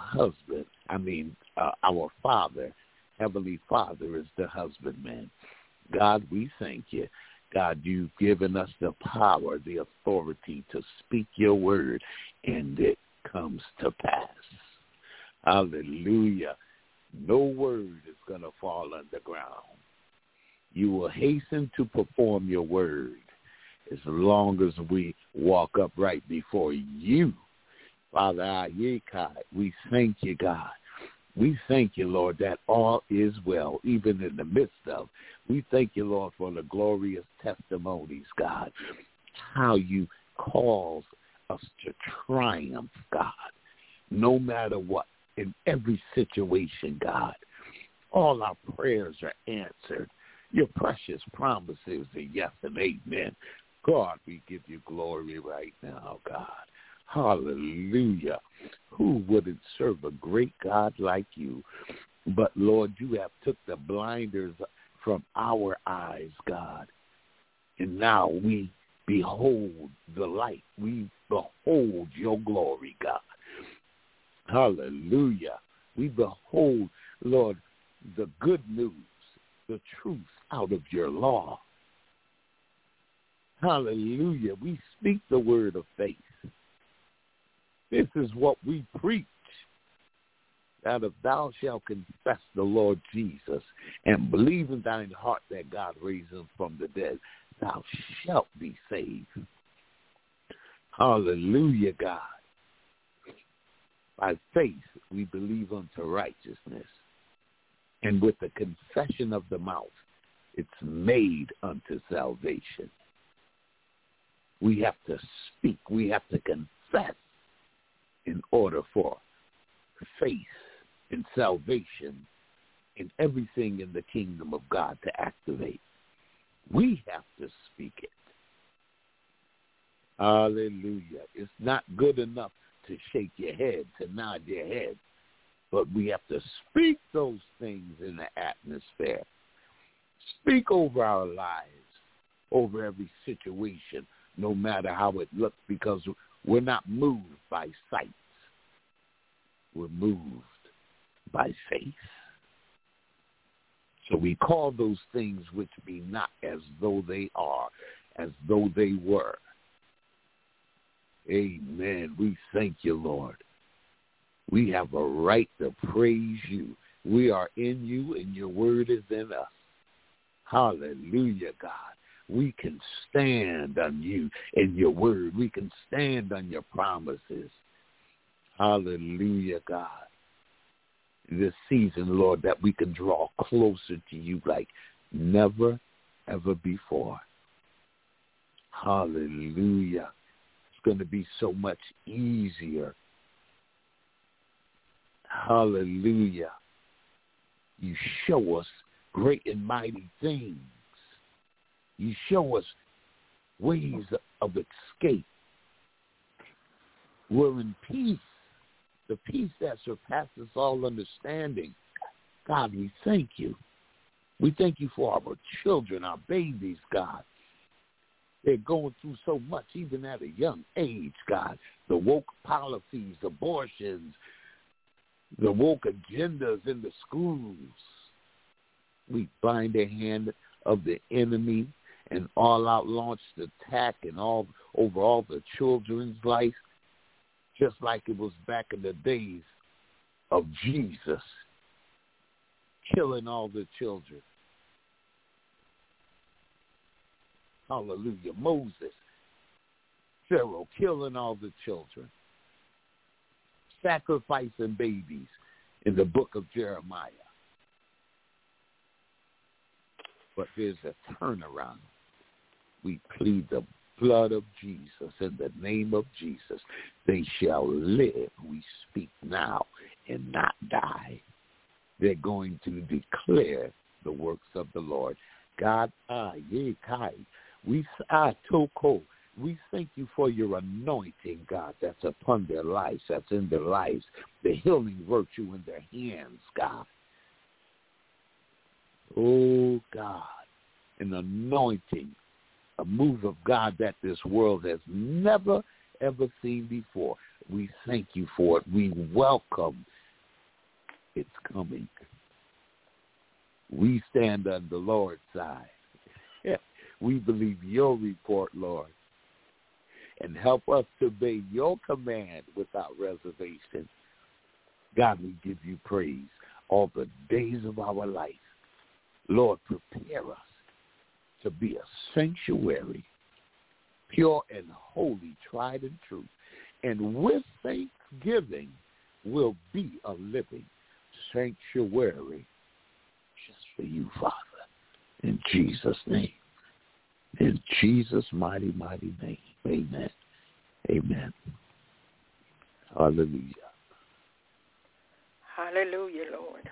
Father, Heavenly Father, is the husbandman. God, we thank you. God, you've given us the power, the authority to speak your word, and it comes to pass. Hallelujah. No word is going to fall underground. You will hasten to perform your word as long as we walk upright before you. Father, we thank you, God. We thank you, Lord, that all is well, even in the midst of. We thank you, Lord, for the glorious testimonies, God, how you cause us to triumph, God, no matter what, in every situation, God. All our prayers are answered. Your precious promises are yes and amen. God, we give you glory right now, God. Hallelujah. Who wouldn't serve a great God like you? But, Lord, you have took the blinders from our eyes, God. And now we behold the light. We behold your glory, God. Hallelujah. We behold, Lord, the good news, the truth out of your law. Hallelujah. We speak the word of faith. This is what we preach, that if thou shalt confess the Lord Jesus and believe in thine heart that God raised him from the dead, thou shalt be saved. Hallelujah, God. By faith we believe unto righteousness, and with the confession of the mouth it's made unto salvation. We have to speak, we have to confess in order for faith and salvation and everything in the kingdom of God to activate. We have to speak it. Hallelujah. It's not good enough to shake your head, to nod your head, but we have to speak those things in the atmosphere. Speak over our lives, over every situation, no matter how it looks, because we're not moved by sight. We're moved by faith. So we call those things which be not as though they are, as though they were. Amen. We thank you, Lord. We have a right to praise you. We are in you, and your word is in us. Hallelujah, God. We can stand on you and your word. We can stand on your promises. Hallelujah, God. In this season, Lord, that we can draw closer to you like never, ever before. Hallelujah. It's going to be so much easier. Hallelujah. You show us great and mighty things. You show us ways of escape. We're in peace, the peace that surpasses all understanding. God, we thank you. We thank you for our children, our babies, God. They're going through so much, even at a young age, God. The woke policies, abortions, the woke agendas in the schools. We bind the hand of the enemy and all-out launched attack and all over all the children's life, just like it was back in the days of Jesus, killing all the children. Hallelujah. Moses, Pharaoh, killing all the children, sacrificing babies in the book of Jeremiah. But there's a turnaround. We plead the blood of Jesus in the name of Jesus. They shall live, we speak now, and not die. They're going to declare the works of the Lord. God, we thank you for your anointing, God, that's upon their lives, that's in their lives, the healing virtue in their hands, God. Oh, God, an anointing, a move of God that this world has never, ever seen before. We thank you for it. We welcome its coming. We stand on the Lord's side. We believe your report, Lord, and help us to obey your command without reservation. God, we give you praise all the days of our life. Lord, prepare us to be a sanctuary, pure and holy, tried and true. And with thanksgiving, we'll be a living sanctuary just for you, Father. In Jesus' name. In Jesus' mighty, mighty name. Amen. Amen. Hallelujah. Hallelujah, Lord.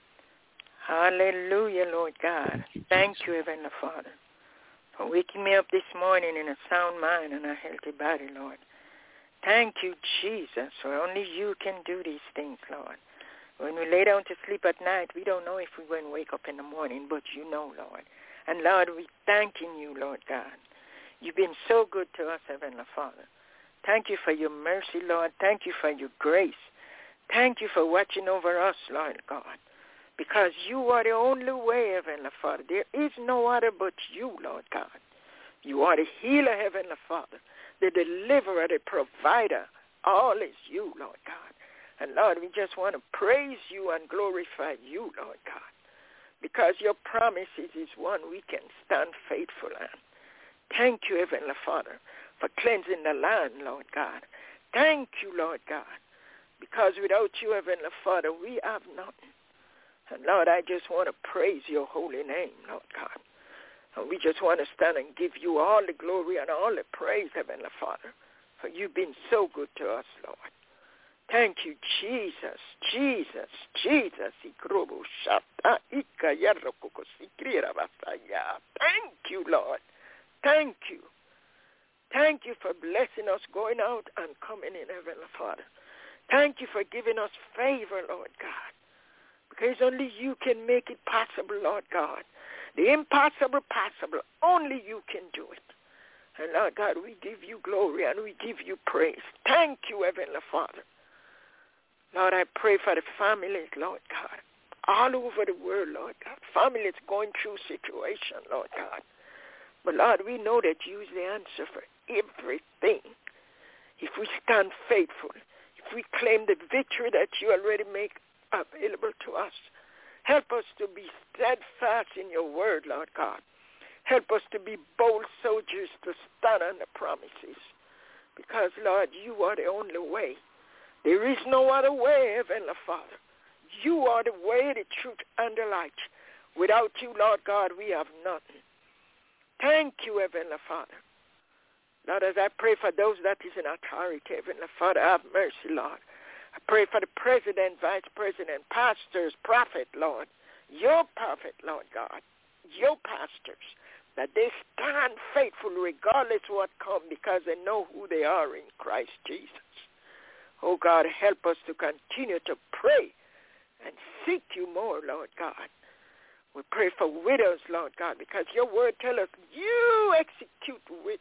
Hallelujah, Lord God. Thank you, Heavenly Father, for waking me up this morning in a sound mind and a healthy body, Lord. Thank you, Jesus, for only you can do these things, Lord. When we lay down to sleep at night, we don't know if we're going to wake up in the morning, but you know, Lord. And, Lord, we're thanking you, Lord God. You've been so good to us, Heavenly Father. Thank you for your mercy, Lord. Thank you for your grace. Thank you for watching over us, Lord God. Because you are the only way, Heavenly Father. There is no other but you, Lord God. You are the healer, Heavenly Father, the deliverer, the provider. All is you, Lord God. And, Lord, we just want to praise you and glorify you, Lord God, because your promises is one we can stand faithful in. Thank you, Heavenly Father, for cleansing the land, Lord God. Thank you, Lord God, because without you, Heavenly Father, we have nothing. And, Lord, I just want to praise your holy name, Lord God. And we just want to stand and give you all the glory and all the praise, Heavenly Father, for you've been so good to us, Lord. Thank you, Jesus, Jesus, Jesus. Thank you, Lord. Thank you. Thank you for blessing us going out and coming in, Heavenly Father. Thank you for giving us favor, Lord God, because only you can make it possible, Lord God. The impossible possible, only you can do it. And, Lord God, we give you glory and we give you praise. Thank you, Heavenly Father. Lord, I pray for the families, Lord God, all over the world, Lord God. Families going through situation, Lord God. But, Lord, we know that you is the answer for everything. If we stand faithful, if we claim the victory that you already make available to us, help us to be steadfast in your word, Lord God. Help us to be bold soldiers to stand on the promises. Because, Lord, you are the only way. There is no other way, Heavenly Father. You are the way, the truth, and the light. Without you, Lord God, we have nothing. Thank you, Heavenly Father. Lord, as I pray for those that is in authority, Heavenly Father, have mercy, Lord. I pray for the president, vice president, pastors, prophet, Lord. your prophet, Lord God, your pastors, that they stand faithful regardless what comes because they know who they are in Christ Jesus. Oh, God, help us to continue to pray and seek you more, Lord God. We pray for widows, Lord God, because your word tells us you execute with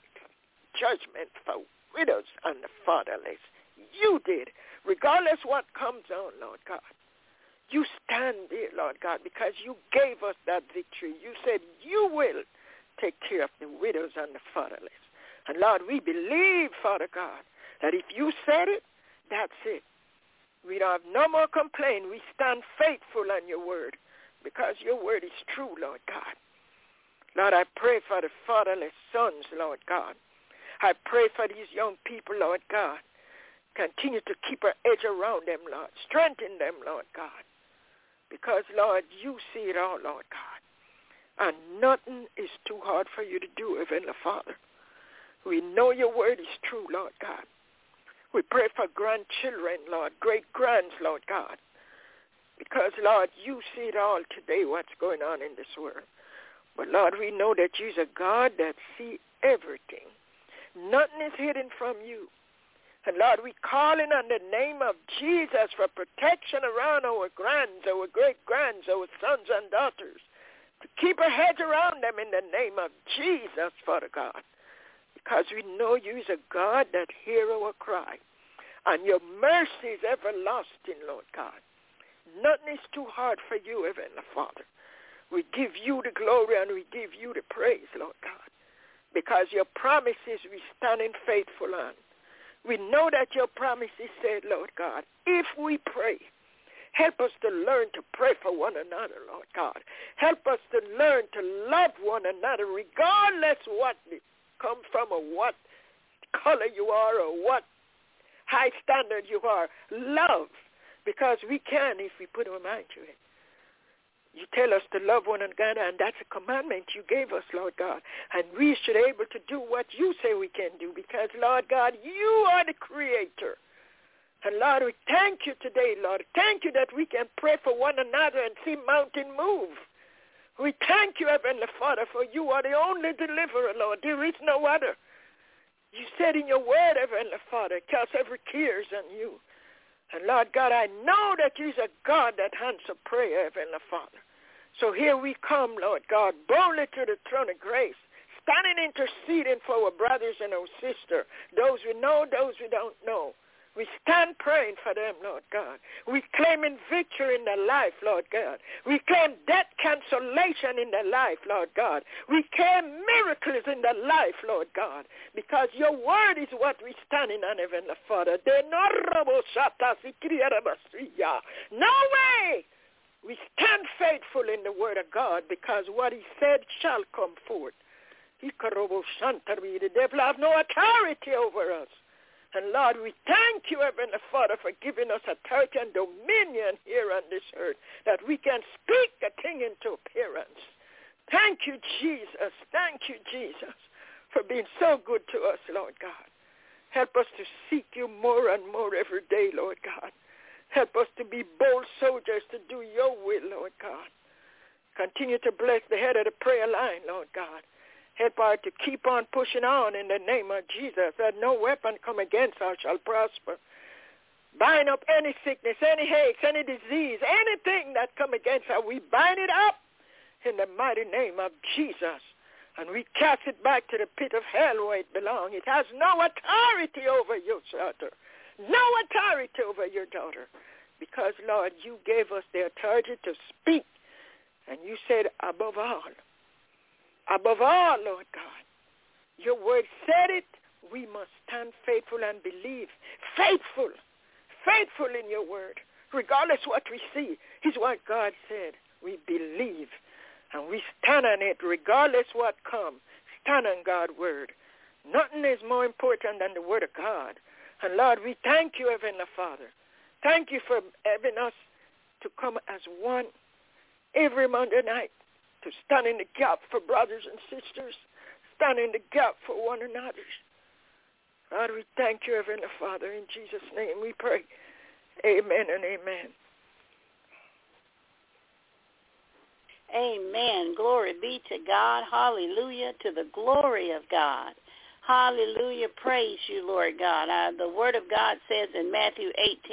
judgment for widows and the fatherless. You did, regardless what comes on, Lord God. You stand there, Lord God, because you gave us that victory. You said you will take care of the widows and the fatherless. And, Lord, we believe, Father God, that if you said it, that's it. We don't have no more complaint. We stand faithful on your word because your word is true, Lord God. Lord, I pray for the fatherless sons, Lord God. I pray for these young people, Lord God. Continue to keep an edge around them, Lord. Strengthen them, Lord God. Because, Lord, you see it all, Lord God. And nothing is too hard for you to do, Heavenly Father. We know your word is true, Lord God. We pray for grandchildren, Lord, great-grands, Lord God. Because, Lord, you see it all today, what's going on in this world. But, Lord, we know that you're a God that sees everything. Nothing is hidden from you. And, Lord, we calling on the name of Jesus for protection around our grands, our great-grands, our sons and daughters. To keep a hedge around them in the name of Jesus, Father God. Because we know you is a God that hears our cry. And your mercy is everlasting, Lord God. Nothing is too hard for you, Heavenly Father. We give you the glory and we give you the praise, Lord God. Because your promises we stand in faithful on. We know that your promises said, Lord God, if we pray, help us to learn to pray for one another, Lord God. Help us to learn to love one another regardless what come from or what color you are or what high standard you are. Love, because we can if we put our mind to it. You tell us to love one another, and that's a commandment you gave us, Lord God. And we should be able to do what you say we can do because, Lord God, you are the creator. And, Lord, we thank you today, Lord. Thank you that we can pray for one another and see mountain move. We thank you, Heavenly Father, for you are the only deliverer, Lord. There is no other. You said in your word, Heavenly Father, cast every cares on you. And, Lord God, I know that you're a God that answers prayer, Heavenly Father. So here we come, Lord God, boldly to the throne of grace, standing interceding for our brothers and our sisters, those we know, those we don't know. We stand praying for them, Lord God. We claiming victory in their life, Lord God. We claim death cancellation in their life, Lord God. We claim miracles in their life, Lord God, because your word is what we standing on, Heavenly Father. No way! We stand faithful in the word of God because what he said shall come forth. The devil have no authority over us. And, Lord, we thank you, Heavenly Father, for giving us authority and dominion here on this earth, that we can speak a thing into appearance. Thank you, Jesus. Thank you, Jesus, for being so good to us, Lord God. Help us to seek you more and more every day, Lord God. Help us to be bold soldiers to do your will, Lord God. Continue to bless the head of the prayer line, Lord God. Help her to keep on pushing on in the name of Jesus, that no weapon come against her shall prosper. Bind up any sickness, any aches, any disease, anything that come against her, we bind it up in the mighty name of Jesus. And we cast it back to the pit of hell where it belongs. It has no authority over your daughter, no authority over your daughter, because, Lord, you gave us the authority to speak, and you said above all, Lord God, your word said it, we must stand faithful and believe. Faithful in your word, regardless what we see, is what God said. We believe, and we stand on it regardless what comes. Stand on God's word. Nothing is more important than the word of God. And, Lord, we thank you, Heavenly Father. Thank you for having us to come as one every Monday night, to stand in the gap for brothers and sisters, stand in the gap for one another. God, we thank you, Heavenly Father. In Jesus' name we pray. Amen and amen. Amen. Glory be to God. Hallelujah. To the glory of God. Hallelujah. Praise you, Lord God. The word of God says in Matthew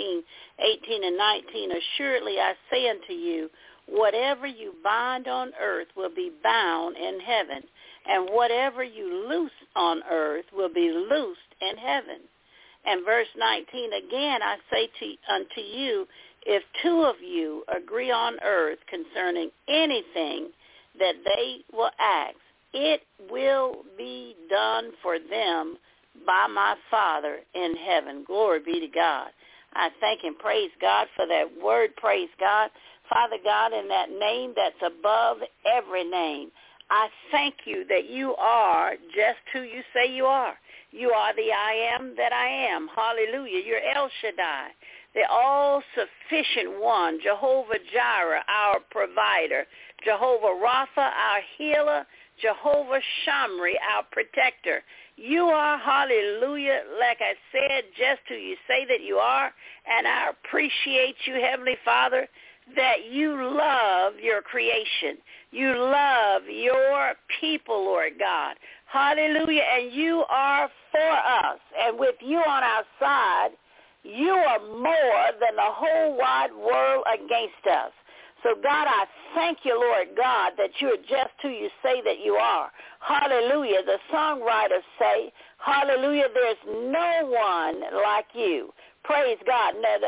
18 and 19, assuredly I say unto you, whatever you bind on earth will be bound in heaven, and whatever you loose on earth will be loosed in heaven. And verse 19, again I say unto you, if two of you agree on earth concerning anything that they will ask, it will be done for them by my Father in heaven. Glory be to God. I thank and praise God for that word. Praise God. Father God, in that name that's above every name, I thank you that you are just who you say you are. You are the I am that I am. Hallelujah. You're El Shaddai, the all-sufficient one, Jehovah Jireh, our provider, Jehovah Rapha, our healer, Jehovah Shamri, our protector. You are, hallelujah, like I said, just who you say that you are, and I appreciate you, Heavenly Father, that you love your creation. You love your people, Lord God. Hallelujah, and you are for us, and with you on our side, you are more than the whole wide world against us. So, God, I thank you, Lord God, that you're just who you say that you are. Hallelujah. The songwriters say, hallelujah, there's no one like you. Praise God. Now,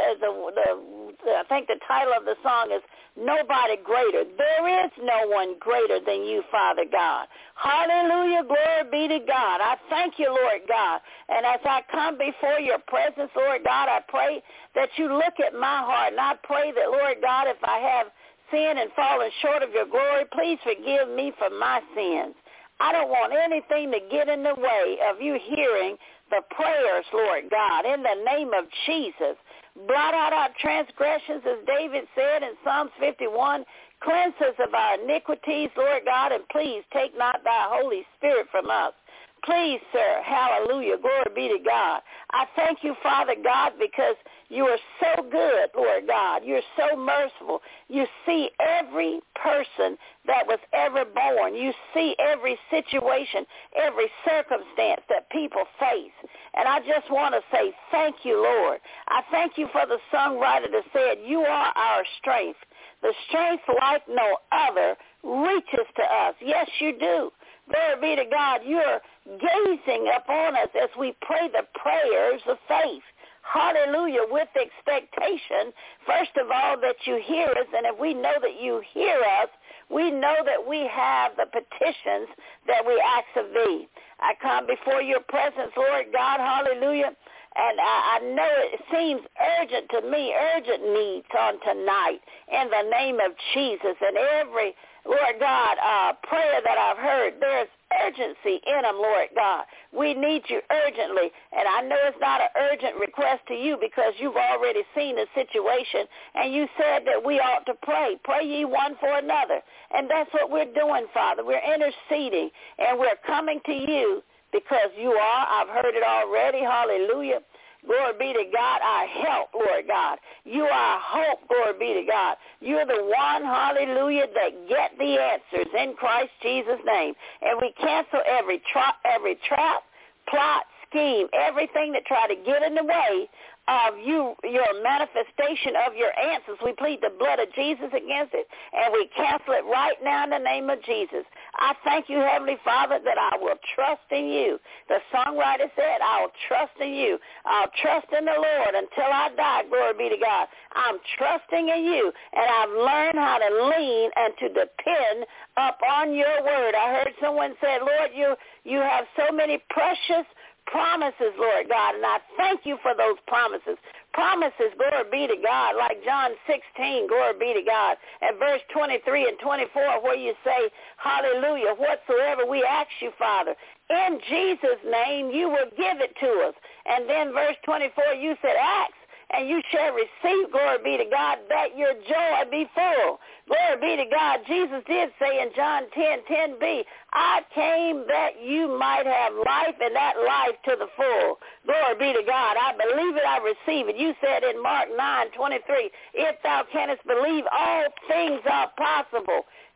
I think the title of the song is Nobody Greater. There is no one greater than you, Father God. Hallelujah. Glory be to God. I thank you, Lord God. And as I come before your presence, Lord God, I pray that you look at my heart. And I pray that, Lord God, if I have sinned and fallen short of your glory, please forgive me for my sins. I don't want anything to get in the way of you hearing the prayers, Lord God, in the name of Jesus. Blot out our transgressions, as David said in Psalms 51. Cleanse us of our iniquities, Lord God, and please take not thy Holy Spirit from us. Please, sir, hallelujah, glory be to God. I thank you, Father God, because you are so good, Lord God. You're so merciful. You see every person that was ever born. You see every situation, every circumstance that people face. And I just want to say thank you, Lord. I thank you for the songwriter that said, you are our strength. The strength like no other reaches to us. Yes, you do. Glory be to God. You're gazing upon us as we pray the prayers of faith. Hallelujah, with expectation, first of all, that you hear us. And if we know that you hear us, we know that we have the petitions that we ask of thee. I come before your presence, Lord God, hallelujah. And I know it seems urgent to me, urgent needs on tonight in the name of Jesus. And every, Lord God, prayer that I've heard, there's urgency in them, Lord God. We need you urgently. And I know it's not an urgent request to you because you've already seen the situation and you said that we ought to pray. Pray ye one for another. And that's what we're doing, Father. We're interceding and we're coming to you because you are. I've heard it already. Hallelujah. Glory be to God, our help, Lord God. You are our hope, glory be to God. You're the one, hallelujah, that get the answers in Christ Jesus' name. And we cancel every trap, plot, scheme, everything that try to get in the way of you, your manifestation of your answers. We plead the blood of Jesus against it, and we cancel it right now in the name of Jesus. I thank you, Heavenly Father, that I will trust in you. The songwriter said, I'll trust in you. I'll trust in the Lord until I die, glory be to God. I'm trusting in you, and I've learned how to lean and to depend upon your word. I heard someone say, Lord, you have so many precious promises, Lord God, and I thank you for those promises. Promises, glory be to God, like John 16, glory be to God, and verse 23 and 24, where you say, hallelujah, whatsoever we ask you, Father, in Jesus' name, you will give it to us. And then verse 24, you said, ask, and you shall receive, glory be to God, that your joy be full. Glory be to God. Jesus did say in John 10:10b, I came that you might have life and that life to the full. Glory be to God. I believe it, I receive it. You said in Mark 9:23, if thou canst believe, all things are possible.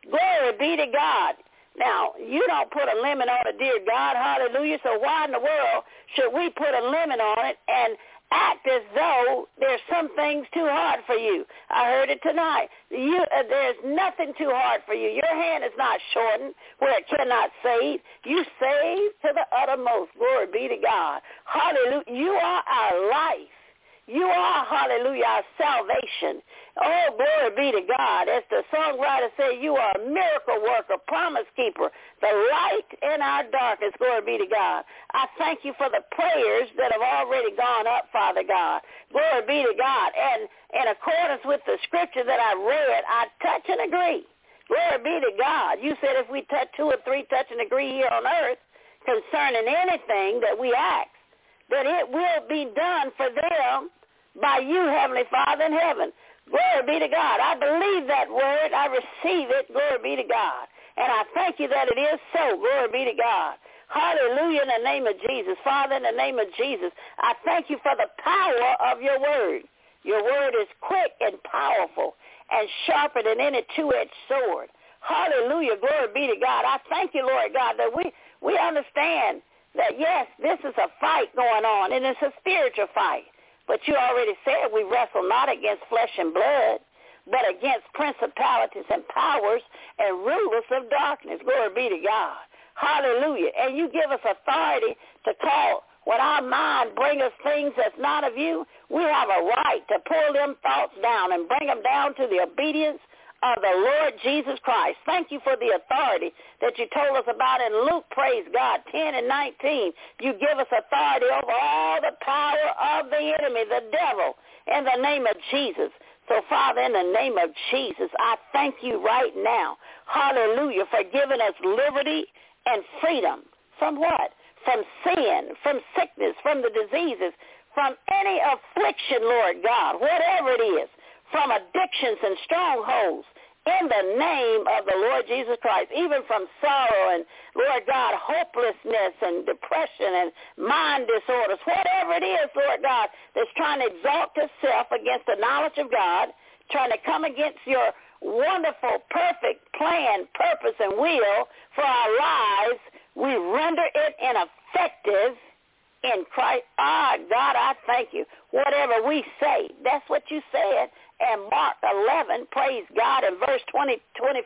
Glory be to God. Now, you don't put a limit on it, dear God. Hallelujah. So why in the world should we put a limit on it and act as though there's some things too hard for you? I heard it tonight. There's nothing too hard for you. Your hand is not shortened where it cannot save. You save to the uttermost. Glory be to God. Hallelujah. You are our life. You are, hallelujah, our salvation. Oh, glory be to God. As the songwriter said, you are a miracle worker, promise keeper, the light in our darkness. Glory be to God. I thank you for the prayers that have already gone up, Father God. Glory be to God. And in accordance with the scripture that I read, I touch and agree. Glory be to God. You said if we touch 2 or 3 touch and agree here on earth concerning anything that we ask, that it will be done for them by you, Heavenly Father in heaven. Glory be to God. I believe that word. I receive it. Glory be to God. And I thank you that it is so. Glory be to God. Hallelujah in the name of Jesus. Father, in the name of Jesus, I thank you for the power of your word. Your word is quick and powerful and sharper than any two-edged sword. Hallelujah. Glory be to God. I thank you, Lord God, that we understand that, yes, this is a fight going on, and it's a spiritual fight. But you already said we wrestle not against flesh and blood, but against principalities and powers and rulers of darkness. Glory be to God. Hallelujah. And you give us authority to call, when our mind bring us things that's not of you, we have a right to pull them thoughts down and bring them down to the obedience of the Lord Jesus Christ. Thank you for the authority that you told us about in Luke, praise God, 10 and 19. You give us authority over all the power of the enemy, the devil, in the name of Jesus. So, Father, in the name of Jesus, I thank you right now, hallelujah, for giving us liberty and freedom. From what? From sin, from sickness, from the diseases, from any affliction, Lord God, whatever it is, from addictions and strongholds, in the name of the Lord Jesus Christ, even from sorrow and, Lord God, hopelessness and depression and mind disorders, whatever it is, Lord God, that's trying to exalt itself against the knowledge of God, trying to come against your wonderful, perfect plan, purpose, and will for our lives, we render it ineffective in Christ. God, I thank you. Whatever we say, that's what you said. And Mark 11, praise God, in verse 24,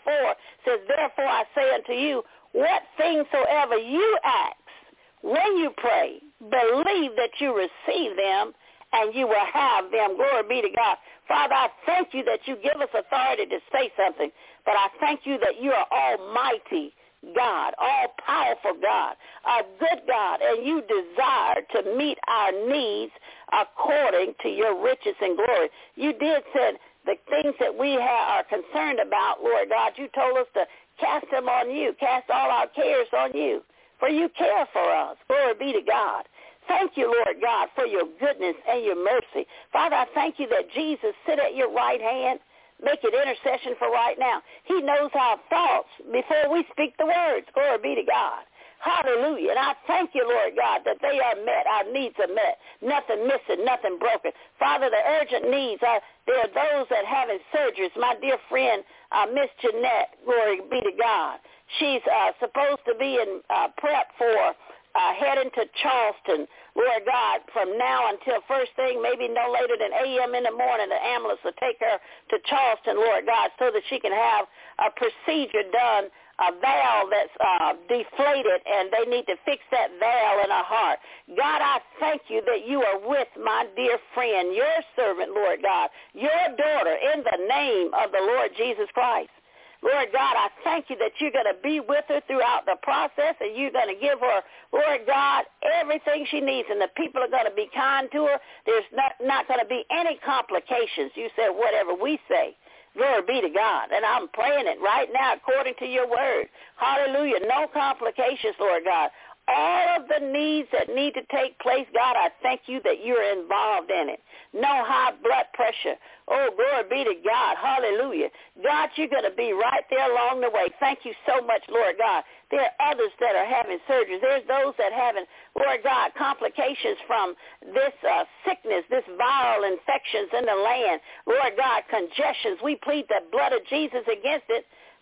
says, therefore I say unto you, what things soever you ask, when you pray, believe that you receive them, and you will have them. Glory be to God. Father, I thank you that you give us authority to say something, but I thank you that you are almighty God, all-powerful God, a good God, and you desire to meet our needs according to your riches and glory. You did say the things that we are concerned about, Lord God, you told us to cast them on you, cast all our cares on you, for you care for us. Glory be to God. Thank you, Lord God, for your goodness and your mercy. Father, I thank you that Jesus sit at your right hand. Make it intercession for right now. He knows our thoughts before we speak the words. Glory be to God. Hallelujah. And I thank you, Lord God, that they are met. Our needs are met. Nothing missing, nothing broken. Father, the urgent needs, there are those that are having surgeries. My dear friend, Miss Jeanette, glory be to God. She's supposed to be in prep for heading to Charleston, Lord God, from now until first thing, maybe no later than a.m. in the morning, the ambulance will take her to Charleston, Lord God, so that she can have a procedure done, a valve that's deflated, and they need to fix that valve in her heart. God, I thank you that you are with my dear friend, your servant, Lord God, your daughter, in the name of the Lord Jesus Christ. Lord God, I thank you that you're going to be with her throughout the process, and you're going to give her, Lord God, everything she needs, and the people are going to be kind to her. There's not going to be any complications. You said whatever we say. Glory be to God. And I'm praying it right now according to your word. Hallelujah. No complications, Lord God. All of the needs that need to take place, God, I thank you that you're involved in it. No high blood pressure. Oh, glory be to God. Hallelujah. God, you're going to be right there along the way. Thank you so much, Lord God. There are others that are having surgeries. There's those that are having, Lord God, complications from this sickness, this viral infections in the land. Lord God, congestions. We plead the blood of Jesus against it.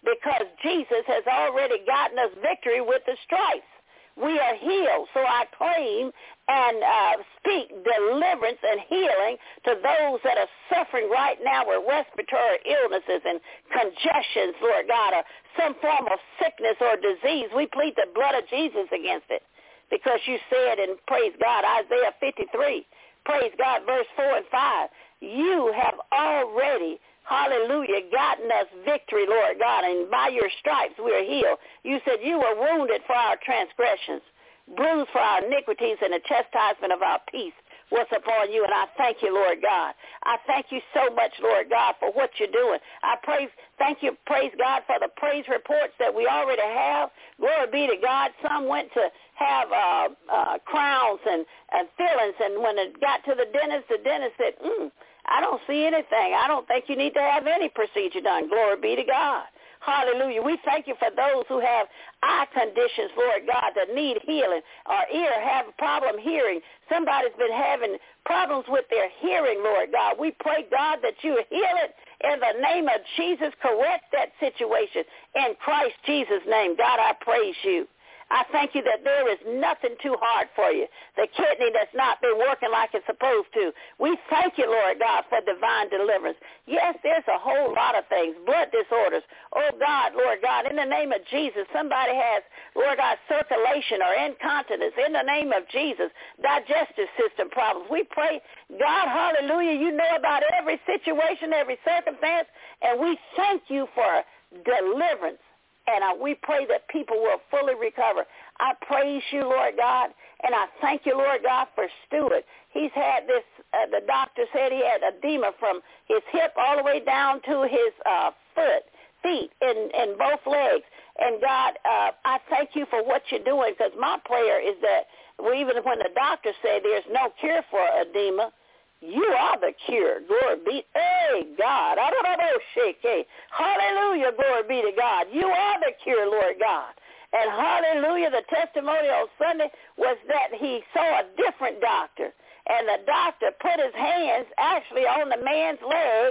because Jesus has already gotten us victory with the stripes. We are healed. So I claim and speak deliverance and healing to those that are suffering right now with respiratory illnesses and congestions, Lord God, or some form of sickness or disease. We plead the blood of Jesus against it because you said in, praise God, Isaiah 53, praise God, verse 4 and 5, you have already, hallelujah, gotten us victory, Lord God, and by your stripes we are healed. You said you were wounded for our transgressions, bruised for our iniquities, and the chastisement of our peace was upon you. And I thank you, Lord God. I thank you so much, Lord God, for what you're doing. Thank you, praise God, for the praise reports that we already have. Glory be to God. Some went to have crowns and fillings, and when it got to the dentist said, I don't see anything. I don't think you need to have any procedure done. Glory be to God. Hallelujah. We thank you for those who have eye conditions, Lord God, that need healing, or have a problem hearing. Somebody's been having problems with their hearing, Lord God. We pray, God, that you heal it in the name of Jesus. Correct that situation in Christ Jesus' name. God, I praise you. I thank you that there is nothing too hard for you. The kidney that's not been working like it's supposed to. We thank you, Lord God, for divine deliverance. Yes, there's a whole lot of things, blood disorders. Oh, God, Lord God, in the name of Jesus, somebody has, Lord God, circulation or incontinence. In the name of Jesus, digestive system problems. We pray, God, hallelujah, you know about every situation, every circumstance, and we thank you for deliverance. And we pray that people will fully recover. I praise you, Lord God, and I thank you, Lord God, for Stuart. He's had this, the doctor said he had edema from his hip all the way down to his feet in both legs. And God, I thank you for what you're doing, because my prayer is that even when the doctors say there's no cure for edema, you are the cure. Glory be. Hey, God. Hallelujah. Glory be to God. You are the cure, Lord God. And hallelujah, the testimony on Sunday was that he saw a different doctor. And the doctor put his hands actually on the man's leg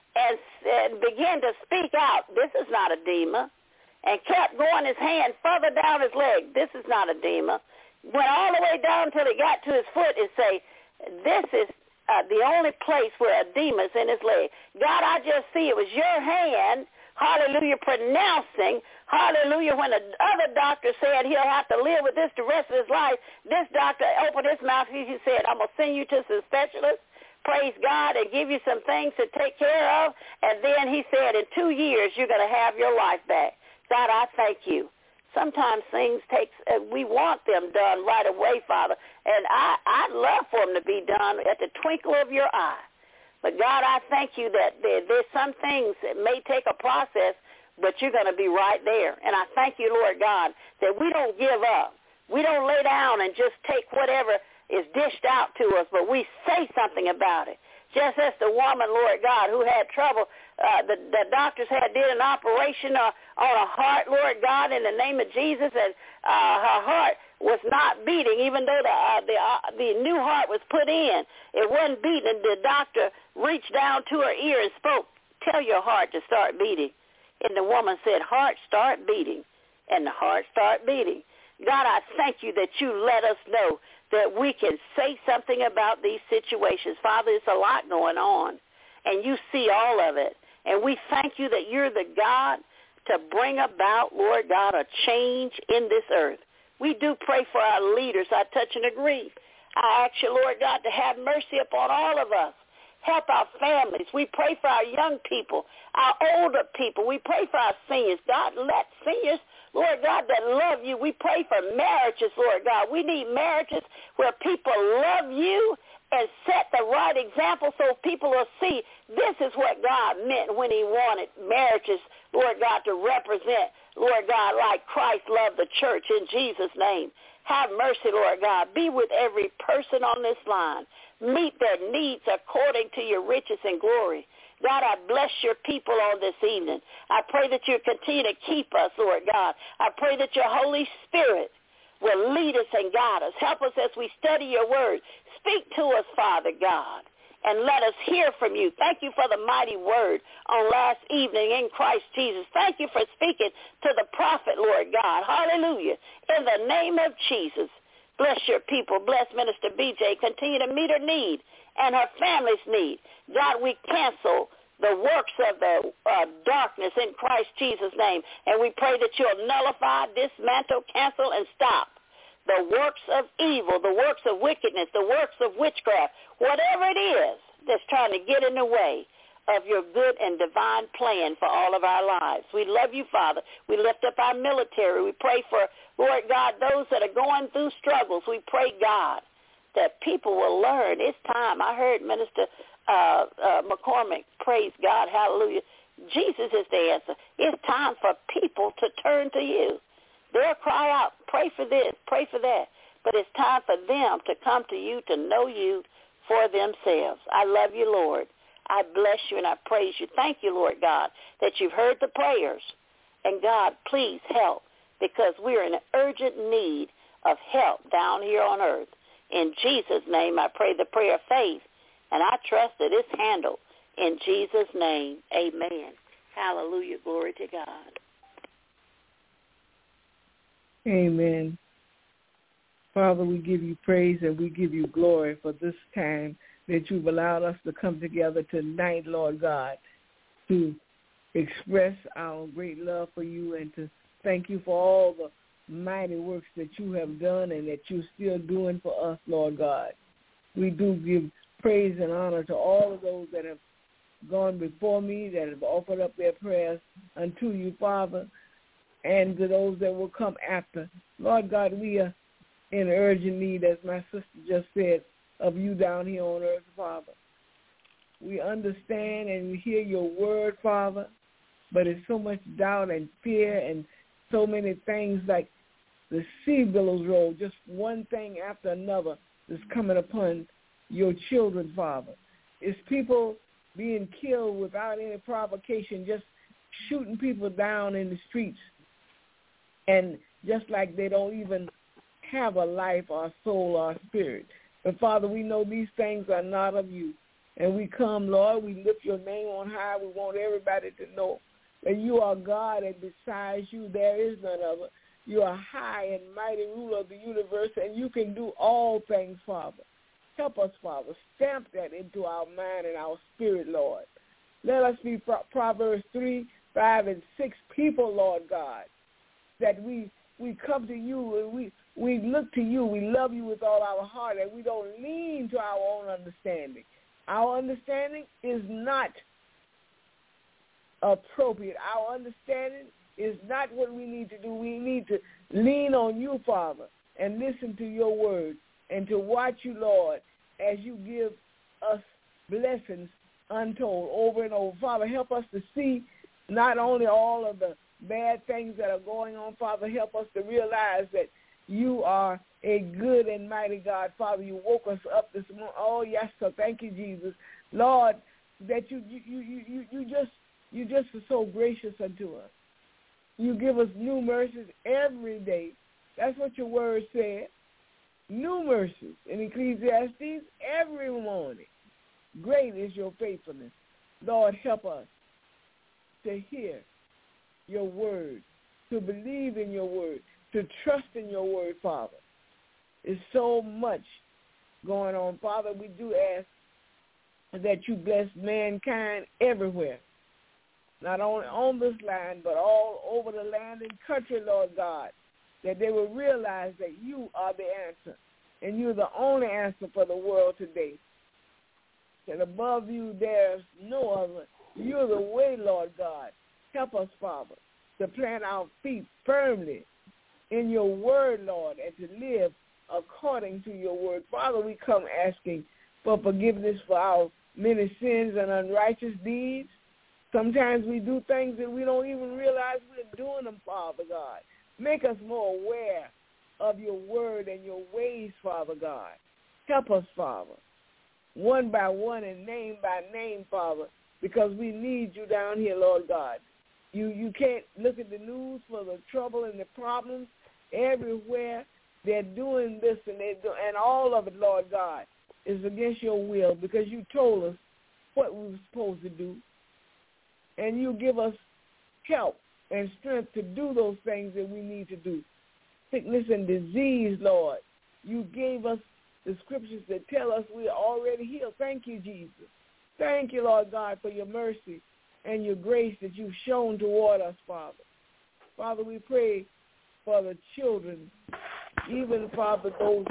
and began to speak out, this is not edema. And kept going his hand further down his leg. This is not edema. Went all the way down until he got to his foot and say, this is the only place where edema is in his leg. God, I just see it was your hand, hallelujah, pronouncing, hallelujah, when the other doctor said he'll have to live with this the rest of his life. This doctor opened his mouth. He said, I'm going to send you to some specialists, praise God, and give you some things to take care of. And then he said, in 2 years, you're going to have your life back. God, I thank you. Sometimes things we want them done right away, Father, and I'd love for them to be done at the twinkle of your eye. But, God, I thank you that there's some things that may take a process, but you're going to be right there. And I thank you, Lord God, that we don't give up. We don't lay down and just take whatever is dished out to us, but we say something about it. Just as the woman, Lord God, who had trouble, the doctors did an operation on her heart, Lord God, in the name of Jesus, and her heart was not beating, even though the new heart was put in. It wasn't beating. The doctor reached down to her ear and spoke, tell your heart to start beating. And the woman said, heart, start beating. And the heart started beating. God, I thank you that you let us know that we can say something about these situations. Father, it's a lot going on, and you see all of it. And we thank you that you're the God to bring about, Lord God, a change in this earth. We do pray for our leaders. I touch and agree. I ask you, Lord God, to have mercy upon all of us. Help our families. We pray for our young people, our older people. We pray for our seniors. God, let seniors, Lord God, that love you. We pray for marriages, Lord God. We need marriages where people love you and set the right example so people will see this is what God meant when he wanted marriages, Lord God, to represent, Lord God, like Christ loved the church in Jesus' name. Have mercy, Lord God. Be with every person on this line. Meet their needs according to your riches and glory. God, I bless your people on this evening. I pray that you continue to keep us, Lord God. I pray that your Holy Spirit will lead us and guide us. Help us as we study your word. Speak to us, Father God, and let us hear from you. Thank you for the mighty word on last evening in Christ Jesus. Thank you for speaking to the prophet, Lord God. Hallelujah. In the name of Jesus, bless your people. Bless Minister BJ. Continue to meet her need and her family's need. God, we cancel the works of the darkness in Christ Jesus' name. And we pray that you'll nullify, dismantle, cancel, and stop the works of evil, the works of wickedness, the works of witchcraft, whatever it is that's trying to get in the way of your good and divine plan for all of our lives. We love you, Father. We lift up our military. We pray for, Lord God, those that are going through struggles. We pray, God, that people will learn. It's time. I heard Minister McCormick, praise God, hallelujah. Jesus is the answer. It's time for people to turn to you. They'll cry out, pray for this, pray for that. But it's time for them to come to you, to know you for themselves. I love you, Lord. I bless you and I praise you. Thank you, Lord God, that you've heard the prayers. And God, please help, because we're in urgent need of help down here on earth. In Jesus' name, I pray the prayer of faith, and I trust that it's handled. In Jesus' name, amen. Hallelujah. Glory to God. Amen. Father, we give you praise and we give you glory for this time that you've allowed us to come together tonight, Lord God, to express our great love for you and to thank you for all the mighty works that you have done and that you're still doing for us, Lord God. We do give praise and honor to all of those that have gone before me, that have offered up their prayers unto you, Father, and to those that will come after. Lord God, we are in urgent need, as my sister just said, of you down here on earth, Father. We understand and we hear your word, Father, but it's so much doubt and fear and so many things like the sea billows roll, just one thing after another is coming upon your children, Father. It's people being killed without any provocation, just shooting people down in the streets. And just like they don't even have a life or a soul or a spirit. But, Father, we know these things are not of you. And we come, Lord, we lift your name on high. We want everybody to know that you are God, and besides you there is none other. You are high and mighty ruler of the universe, and you can do all things, Father. Help us, Father. Stamp that into our mind and our spirit, Lord. Let us be Proverbs 3, 5, and 6 people, Lord God, that we come to you and we look to you. We love you with all our heart, and we don't lean to our own understanding. Our understanding is not appropriate. Our understanding is not what we need to do. We need to lean on you, Father, and listen to your word and to watch you, Lord, as you give us blessings untold over and over. Father, help us to see not only all of the bad things that are going on, Father, help us to realize that you are a good and mighty God. Father, you woke us up this morning. Oh, yes, so thank you, Jesus. Lord, that you just are so gracious unto us. You give us new mercies every day. That's what your word said. New mercies in Ecclesiastes every morning. Great is your faithfulness. Lord, help us to hear your word, to believe in your word, to trust in your word, Father. There's so much going on. Father, we do ask that you bless mankind everywhere, not only on this line, but all over the land and country, Lord God, that they will realize that you are the answer, and you're the only answer for the world today. That above you there's no other. You're the way, Lord God. Help us, Father, to plant our feet firmly in your word, Lord, and to live according to your word. Father, we come asking for forgiveness for our many sins and unrighteous deeds. Sometimes we do things that we don't even realize we're doing them, Father God. Make us more aware of your word and your ways, Father God. Help us, Father, one by one and name by name, Father, because we need you down here, Lord God. You can't look at the news for the trouble and the problems. Everywhere they're doing this and all of it, Lord God. is against your will, because you told us what we were supposed to do. And you give us help and strength to do those things that we need to do. Sickness and disease, Lord. You gave us the scriptures that tell us we are already healed. Thank you, Jesus. Thank you, Lord God, for your mercy and your grace that you've shown toward us, Father. Father, we pray for the children, even, Father, those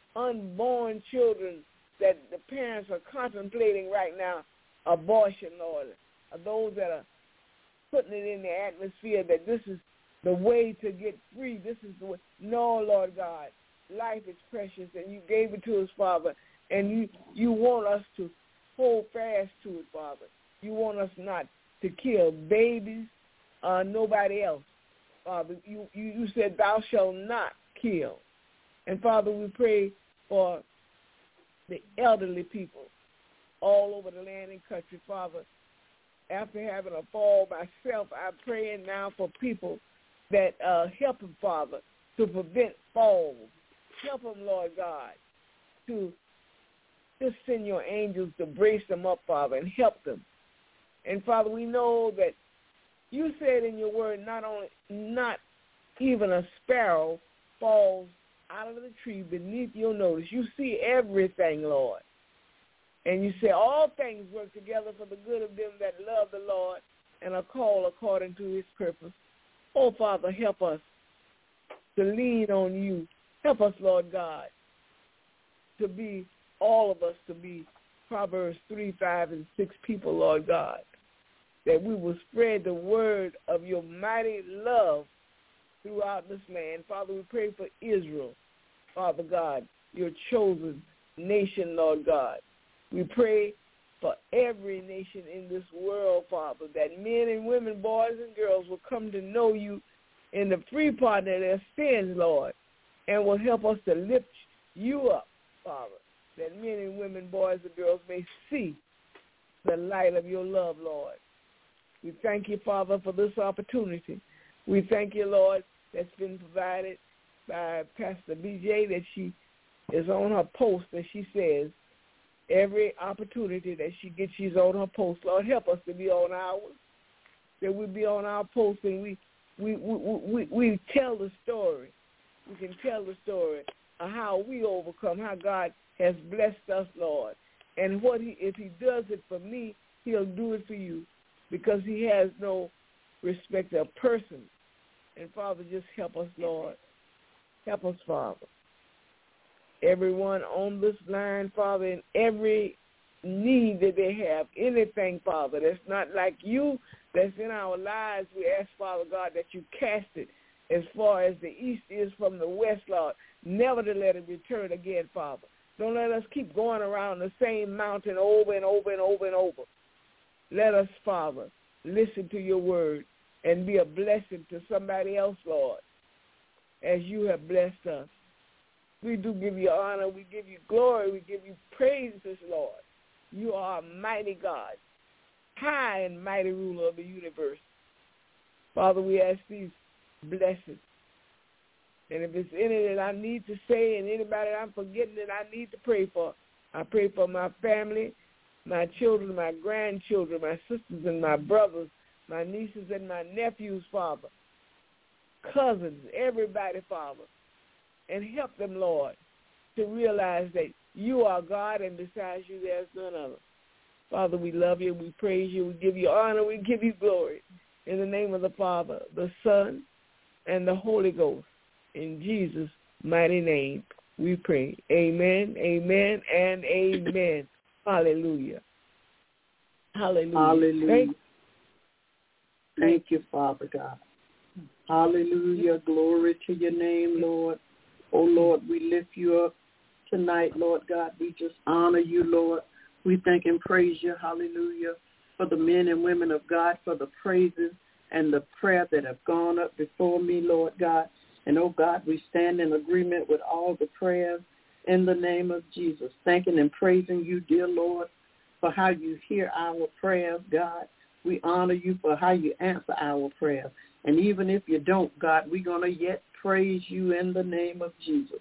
unborn children that the parents are contemplating right now, abortion, Lord, or those that are putting it in the atmosphere that this is the way to get free. This is the way. No, Lord God, life is precious, and you gave it to us, Father, and you want us to hold fast to it, Father. You want us not to kill babies, nobody else. Father, you said thou shalt not kill. And, Father, we pray for the elderly people all over the land and country, Father. After having a fall myself, I'm praying now for people that help them, Father, to prevent falls. Help them, Lord God, to just send your angels to brace them up, Father, and help them. And, Father, we know that you said in your word, not even a sparrow falls out of the tree beneath your notice. You see everything, Lord. And you say all things work together for the good of them that love the Lord and are called according to his purpose. Oh, Father, help us to lean on you. Help us, Lord God, to be, all of us, to be Proverbs 3, 5, and 6 people, Lord God, that we will spread the word of your mighty love throughout this land. Father, we pray for Israel, Father God, your chosen nation, Lord God. We pray for every nation in this world, Father, that men and women, boys and girls will come to know you in the free pardon of their sins, Lord, and will help us to lift you up, Father, that men and women, boys and girls may see the light of your love, Lord. We thank you, Father, for this opportunity. We thank you, Lord, that's been provided by Pastor BJ, that she is on her post, that she says, every opportunity that she gets, she's on her post. Lord, help us to be on ours, that we be on our post and we tell the story. We can tell the story of how we overcome, how God has blessed us, Lord. And if he does it for me, he'll do it for you, because he has no respect of person. And, Father, just help us, Lord. Help us, Father. Everyone on this line, Father, in every need that they have, anything, Father, that's not like you, that's in our lives, we ask, Father God, that you cast it as far as the east is from the west, Lord, never to let it return again, Father. Don't let us keep going around the same mountain over and over and over and over. Let us, Father, listen to your word and be a blessing to somebody else, Lord, as you have blessed us. We do give you honor. We give you glory. We give you praises, Lord. You are a mighty God, high and mighty ruler of the universe. Father, we ask these blessings. And if it's any that I need to say and anybody that I'm forgetting that I need to pray for, I pray for my family, my children, my grandchildren, my sisters and my brothers, my nieces and my nephews, Father, cousins, everybody, Father. And help them, Lord, to realize that you are God and besides you there's none other. Father, we love you, we praise you, we give you honor, we give you glory. In the name of the Father, the Son, and the Holy Ghost. In Jesus' mighty name we pray. Amen, amen, and amen. Hallelujah. Hallelujah. Hallelujah. Thank you, Father God. Hallelujah. Glory to your name, Lord. Oh, Lord, we lift you up tonight, Lord God. We just honor you, Lord. We thank and praise you, hallelujah, for the men and women of God, for the praises and the prayer that have gone up before me, Lord God. And, oh, God, we stand in agreement with all the prayers in the name of Jesus, thanking and praising you, dear Lord, for how you hear our prayers, God. We honor you for how you answer our prayers. And even if you don't, God, we're going to yet praise you in the name of Jesus.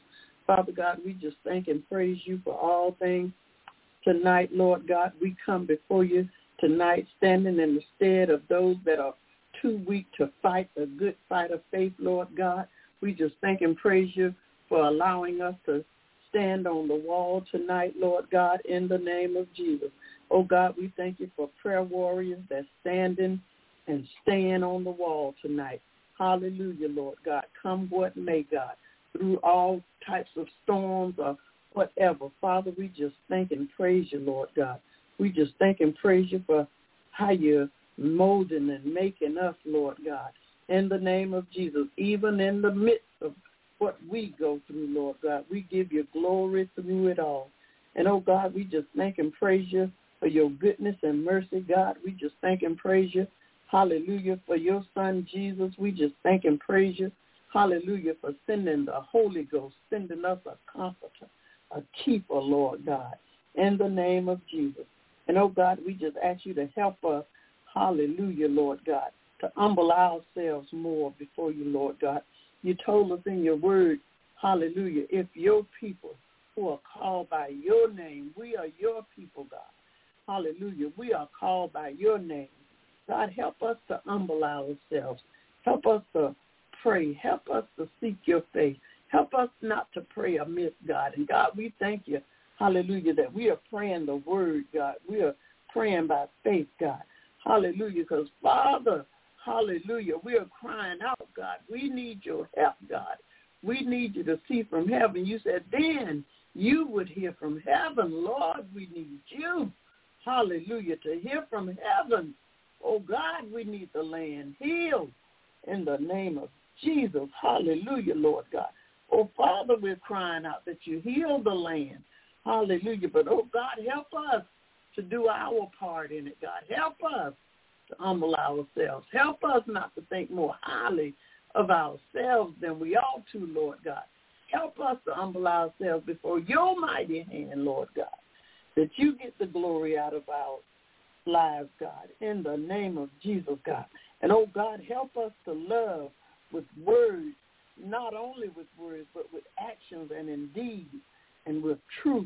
Father God, we just thank and praise you for all things. Tonight, Lord God, we come before you tonight standing in the stead of those that are too weak to fight the good fight of faith, Lord God. We just thank and praise you for allowing us to stand on the wall tonight, Lord God, in the name of Jesus. Oh, God, we thank you for prayer warriors that's standing and staying on the wall tonight. Hallelujah, Lord God. Come what may, God, through all types of storms or whatever. Father, we just thank and praise you, Lord God. We just thank and praise you for how you're molding and making us, Lord God, in the name of Jesus. Even in the midst of what we go through, Lord God, we give you glory through it all. And, oh, God, we just thank and praise you for your goodness and mercy, God. We just thank and praise you, hallelujah, for your son, Jesus. We just thank and praise you, hallelujah, for sending the Holy Ghost, sending us a comforter, a keeper, Lord God, in the name of Jesus. And, oh, God, we just ask you to help us, hallelujah, Lord God, to humble ourselves more before you, Lord God. You told us in your word, hallelujah, if your people who are called by your name, we are your people, God. Hallelujah. We are called by your name. God, help us to humble ourselves. Help us to pray. Help us to seek your face. Help us not to pray amiss, God. And, God, we thank you, hallelujah, that we are praying the word, God. We are praying by faith, God. Hallelujah, because, Father, hallelujah, we are crying out, God. We need your help, God. We need you to see from heaven. You said then you would hear from heaven. Lord, we need you. Hallelujah, to hear from heaven. Oh, God, we need the land healed in the name of Jesus. Hallelujah, Lord God. Oh, Father, we're crying out that you heal the land. Hallelujah. But, oh, God, help us to do our part in it, God. Help us to humble ourselves. Help us not to think more highly of ourselves than we ought to, Lord God. Help us to humble ourselves before your mighty hand, Lord God, that you get the glory out of our lives, God, in the name of Jesus, God. And, oh, God, help us to love with words, not only with words, but with actions and in deeds and with truth,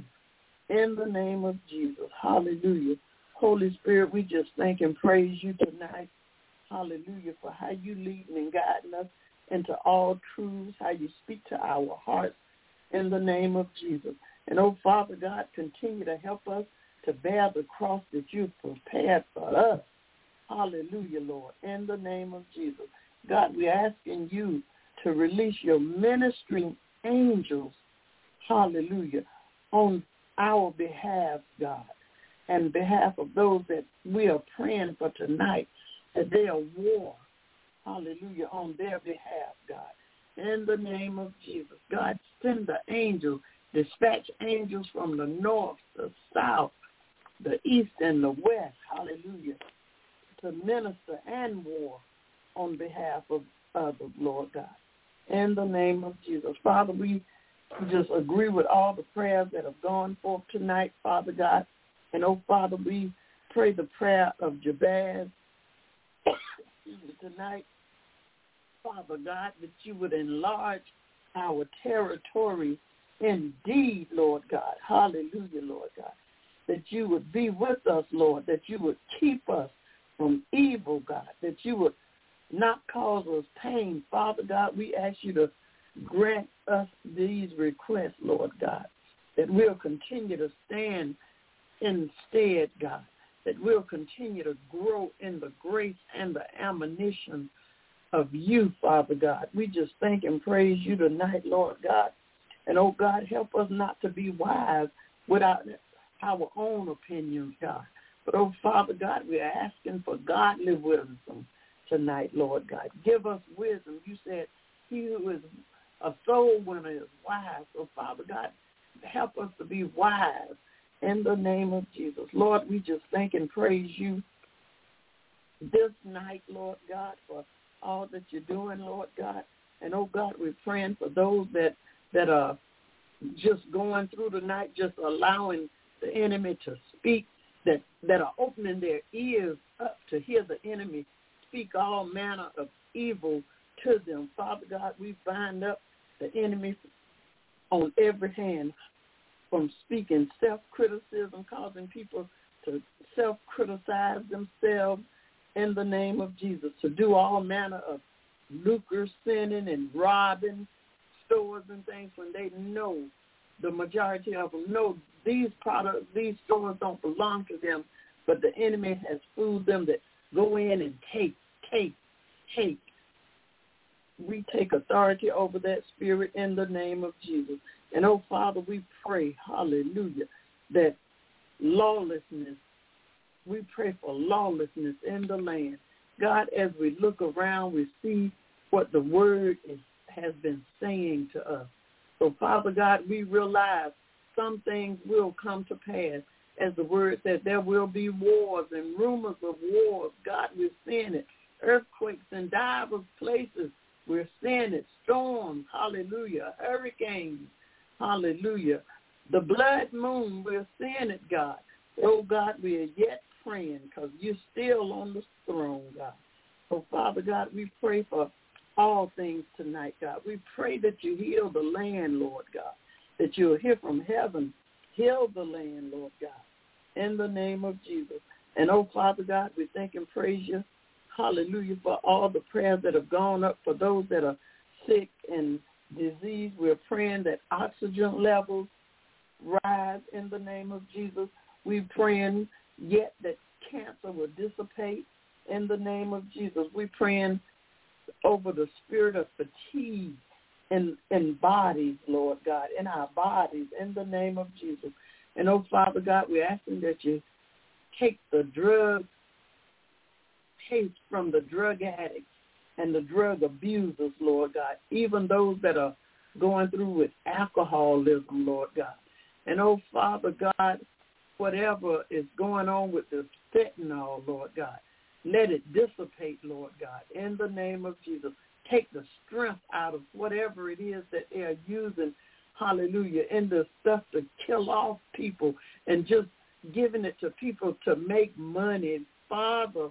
in the name of Jesus. Hallelujah. Holy Spirit, we just thank and praise you tonight. Hallelujah, for how you leading and guiding us into all truths, how you speak to our hearts in the name of Jesus. And, oh, Father God, continue to help us to bear the cross that you've prepared for us. Hallelujah, Lord, in the name of Jesus. God, we're asking you to release your ministering angels, hallelujah, on our behalf, God, and behalf of those that we are praying for tonight, that they are war, hallelujah, on their behalf, God. In the name of Jesus, God, send the angels, dispatch angels from the north, the south, the east, and the west, hallelujah, to minister and war on behalf of others, Lord God. In the name of Jesus. Father, we just agree with all the prayers that have gone forth tonight, Father God. And, oh, Father, we pray the prayer of Jabez tonight, Father God, that you would enlarge our territory indeed, Lord God. Hallelujah, Lord God. That you would be with us, Lord, that you would keep us from evil, God, that you would not cause us pain. Father God, we ask you to grant us these requests, Lord God, that we'll continue to stand instead, God, that we'll continue to grow in the grace and the admonition of you, Father God. We just thank and praise you tonight, Lord God. And, oh, God, help us not to be wise without our own opinions, God. But, oh, Father God, we're asking for godly wisdom tonight, Lord God. Give us wisdom. You said he who is a soul winner is wise. So, Father God, help us to be wise in the name of Jesus. Lord, we just thank and praise you this night, Lord God, for all that you're doing, Lord God. And, oh, God, we're praying for those that are just going through the night, just allowing the enemy to speak, that are opening their ears up to hear the enemy speak all manner of evil to them. Father God, we bind up the enemy on every hand, from speaking self-criticism, causing people to self-criticize themselves in the name of Jesus, to do all manner of lucre sinning and robbing stores and things when they know, the majority of them know these products, these stores don't belong to them, but the enemy has fooled them that go in and take. We take authority over that spirit in the name of Jesus. And, oh, Father, we pray, hallelujah, that lawlessness, we pray for lawlessness in the land. God, as we look around, we see what the word has been saying to us. So, Father God, we realize some things will come to pass. As the word said, there will be wars and rumors of wars. God, we're seeing it. Earthquakes in diverse places. We're seeing it. Storms, hallelujah. Hurricanes, hallelujah. The blood moon, we're seeing it, God. Oh, God, we are yet praying because you're still on the throne, God. So, Father God, we pray for all things tonight, God. We pray that you heal the land, Lord God, that you'll hear from heaven. Heal the land, Lord God, in the name of Jesus. And, oh, Father God, we thank and praise you, hallelujah, for all the prayers that have gone up for those that are sick and diseased. We're praying that oxygen levels rise in the name of Jesus. We're praying yet that cancer will dissipate in the name of Jesus. We're praying over the spirit of fatigue in bodies, Lord God, in our bodies, in the name of Jesus. And, oh, Father God, we're asking that you take the drug taste from the drug addicts and the drug abusers, Lord God, even those that are going through with alcoholism, Lord God. And, oh, Father God, whatever is going on with this fentanyl, Lord God, let it dissipate, Lord God, in the name of Jesus. Take the strength out of whatever it is that they are using, hallelujah, in this stuff to kill off people and just giving it to people to make money. Father,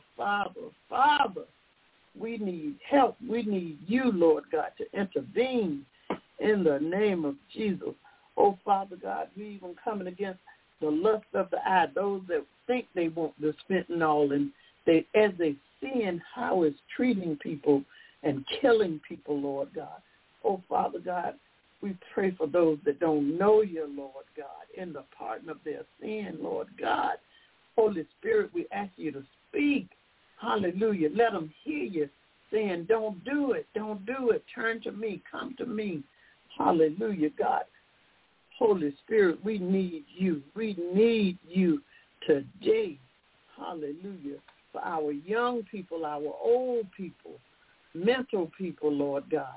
we need help. We need you, Lord God, to intervene in the name of Jesus. Oh, Father God, we even coming against the lust of the eye, those that think they want this fentanyl, and they, as they seeing how it's treating people and killing people, Lord God. Oh, Father God, we pray for those that don't know you, Lord God, in the pardon of their sin, Lord God. Holy Spirit, we ask you to speak. Hallelujah. Let them hear you saying, don't do it, turn to me, come to me. Hallelujah, God. Holy Spirit, we need you. We need you today. Hallelujah. For our young people, our old people, mental people, Lord God.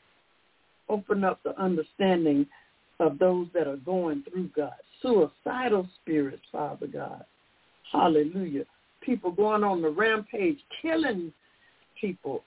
Open up the understanding of those that are going through, God. Suicidal spirits, Father God. Hallelujah. People going on the rampage, killing people.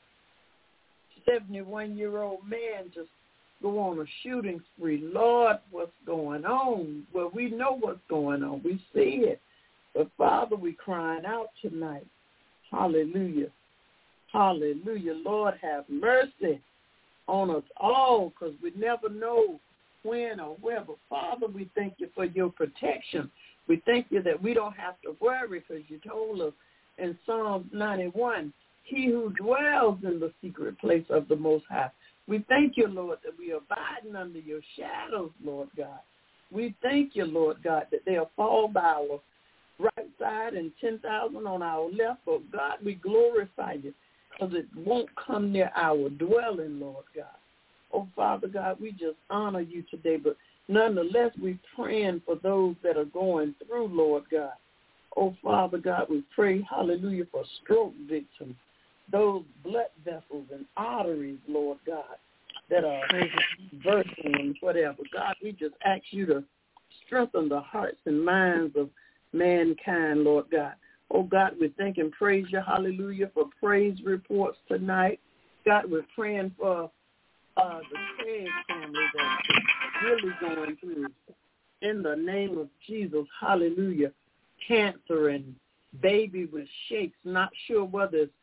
71-year-old man just go on a shooting spree. Lord, what's going on? Well, we know what's going on. We see it. But, Father, we crying out tonight. Hallelujah. Hallelujah. Lord, have mercy on us all, because we never know when or where. But, Father, we thank you for your protection. We thank you that we don't have to worry, because you told us in Psalm 91, he who dwells in the secret place of the Most High. We thank you, Lord, that we are abiding under your shadows, Lord God. We thank you, Lord God, that they'll fall by our right side and 10,000 on our left. But, God, we glorify you, because it won't come near our dwelling, Lord God. Oh, Father God, we just honor you today. But nonetheless, we're praying for those that are going through, Lord God. Oh, Father God, we pray, hallelujah, for stroke victims, those blood vessels and arteries, Lord God, that are bursting and whatever. God, we just ask you to strengthen the hearts and minds of mankind, Lord God. Oh, God, we thank and praise you, hallelujah, for praise reports tonight. God, we're praying for the Craig family that's really going through, in the name of Jesus, hallelujah, cancer and baby with shakes, not sure whether it's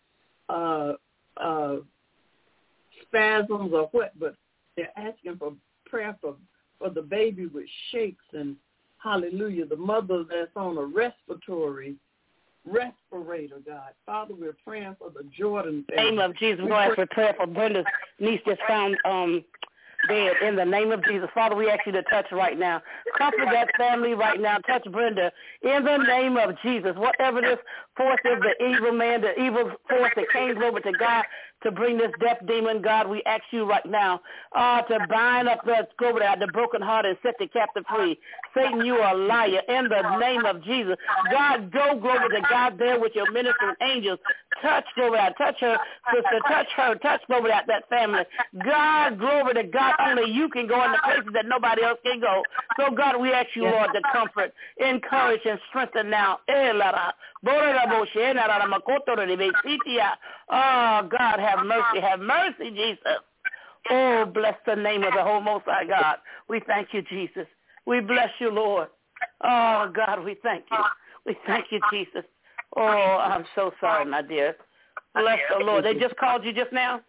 spasms or what, but they're asking for prayer for for the baby with shakes and, hallelujah, the mother that's on a respirator, God. Father, we're praying for the Jordan family. In the name of Jesus, we're going to ask for prayer for Brenda's niece just found dead. In the name of Jesus, Father, we ask you to touch right now. Comfort that family right now. Touch Brenda. In the name of Jesus, whatever this force is, the evil man, the evil force that came over to God to bring this death demon, God, we ask you right now to bind up the broken heart and set the captive free. Satan, you are a liar. In the name of Jesus, God, go glory to God there with your ministering angels. Touch, glory to God. Touch her sister. Touch her. Touch, glory to that family. God, glory to God. Only you can go in the places that nobody else can go. So, God, we ask you, Lord, to comfort, encourage, and strengthen now. Oh, God, have mercy. Have mercy, Jesus. Oh, bless the name of the whole Most High God. We thank you, Jesus. We bless you, Lord. Oh, God, we thank you. We thank you, Jesus. Oh, I'm so sorry, my dear. Bless the Lord. They just called you just now?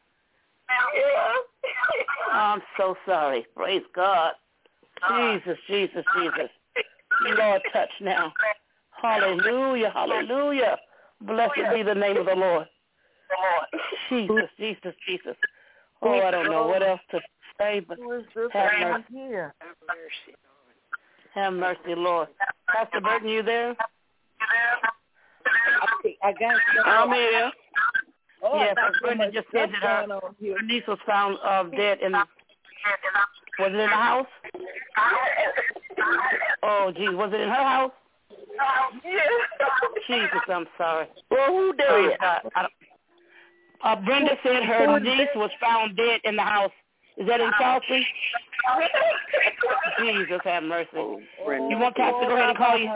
I'm so sorry. Praise God. Jesus, Jesus, Jesus. Lord, touch now. Hallelujah, hallelujah. Blessed be the name of the Lord. Jesus, Jesus, Jesus. Oh, I don't know what else to say, but have mercy. Have mercy, Lord. Pastor Burton, you there? I got you. I'm here. Oh, yes, Brenda just said that her niece was found dead in. Was it in the house? Oh, geez, was it in her house? Jesus, I'm sorry. Well, who did? Brenda said her niece was found dead in the house. Is that in Charleston? Jesus, have mercy. You want Pastor to go ahead and call you?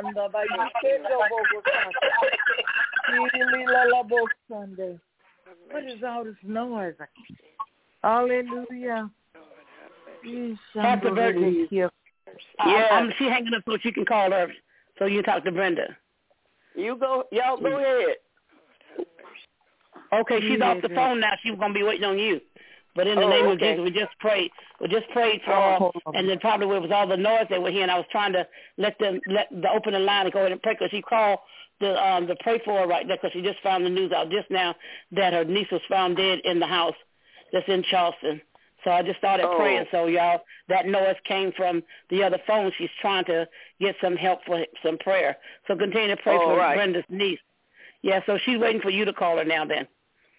What is all this noise? Hallelujah. Pastor Burton. Yeah. She hanging up so she can call her so you talk to Brenda. Y'all go ahead. Okay, she's off the phone now. She's going to be waiting on you. But in the name of Jesus, we just prayed. We just prayed for her, and then probably it was all the noise they were hearing. I was trying to let the opening line and go ahead and pray because she called to pray for her right there because she just found the news out just now that her niece was found dead in the house that's in Charleston. So I just started praying. So y'all, that noise came from the other phone. She's trying to get some help for some prayer. So continue to pray for Brenda's niece. Yeah, so she's waiting for you to call her now then.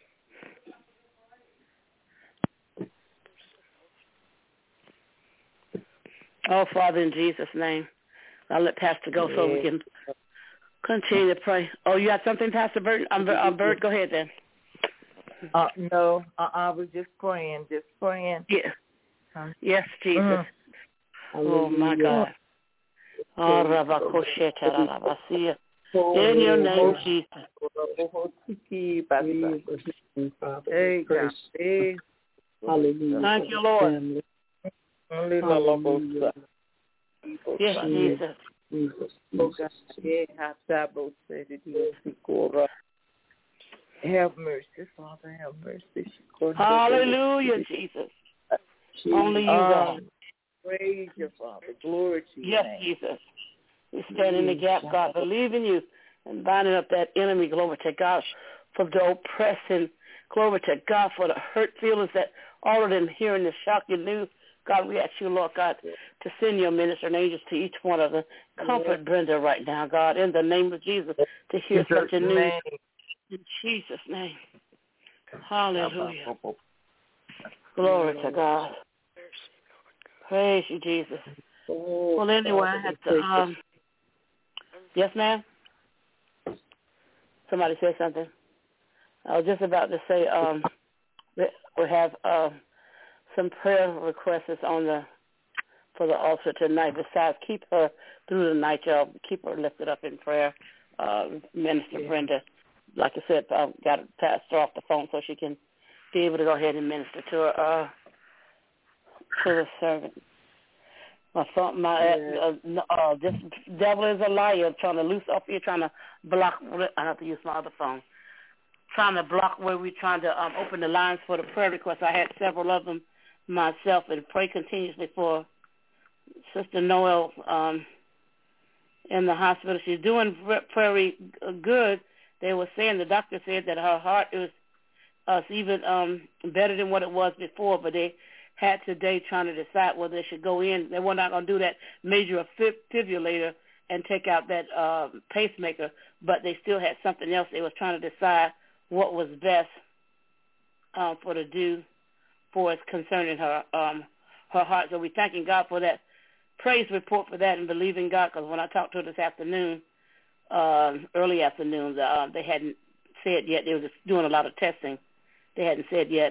Oh, Father, in Jesus' name, I'll let Pastor go so we can continue to pray. Oh, you have something, Pastor Bert? Bert, go ahead then. No, I was just praying. Yes. Yes, Jesus. Oh, my God. In your name, Jesus. Hallelujah. Thank you, Lord. Hallelujah. Yes, Jesus. Have mercy, Father, have mercy. Hallelujah, Jesus. Only you, God. Praise you, Father. Glory to you. Yes, Jesus. We stand in the gap, God, believing you and binding up that enemy, glory to God, for the oppression, glory to God, for the hurt feelings that all of them hearing the shocking news. God, we ask you, Lord God, to send your ministering angels to each one of them. Comfort Brenda right now, God, in the name of Jesus, to hear such a news. In Jesus' name. Hallelujah. Glory to God. Praise you, Jesus. Well, anyway, I have to, yes, ma'am? Somebody say something. I was just about to say we have some prayer requests for the altar tonight. Besides, keep her through the night, y'all. Keep her lifted up in prayer. Minister Brenda, like I said, I've got to pass her off the phone so she can be able to go ahead and minister to her, to the servant. This devil is a liar, trying to loose up here, trying to block. I have to use my other phone. Trying to block where we're trying to open the lines for the prayer requests. I had several of them myself, and pray continuously for Sister Noel in the hospital. She's doing very good. They were saying, the doctor said that her heart is even better than what it was before, but they had today trying to decide whether they should go in. They were not going to do that major defibrillator and take out that pacemaker, but they still had something else. They was trying to decide what was best for to do for us concerning her heart. So we thanking God for that praise report for that and believing God, because when I talked to her this afternoon, early afternoon, they hadn't said yet. They were just doing a lot of testing. They hadn't said yet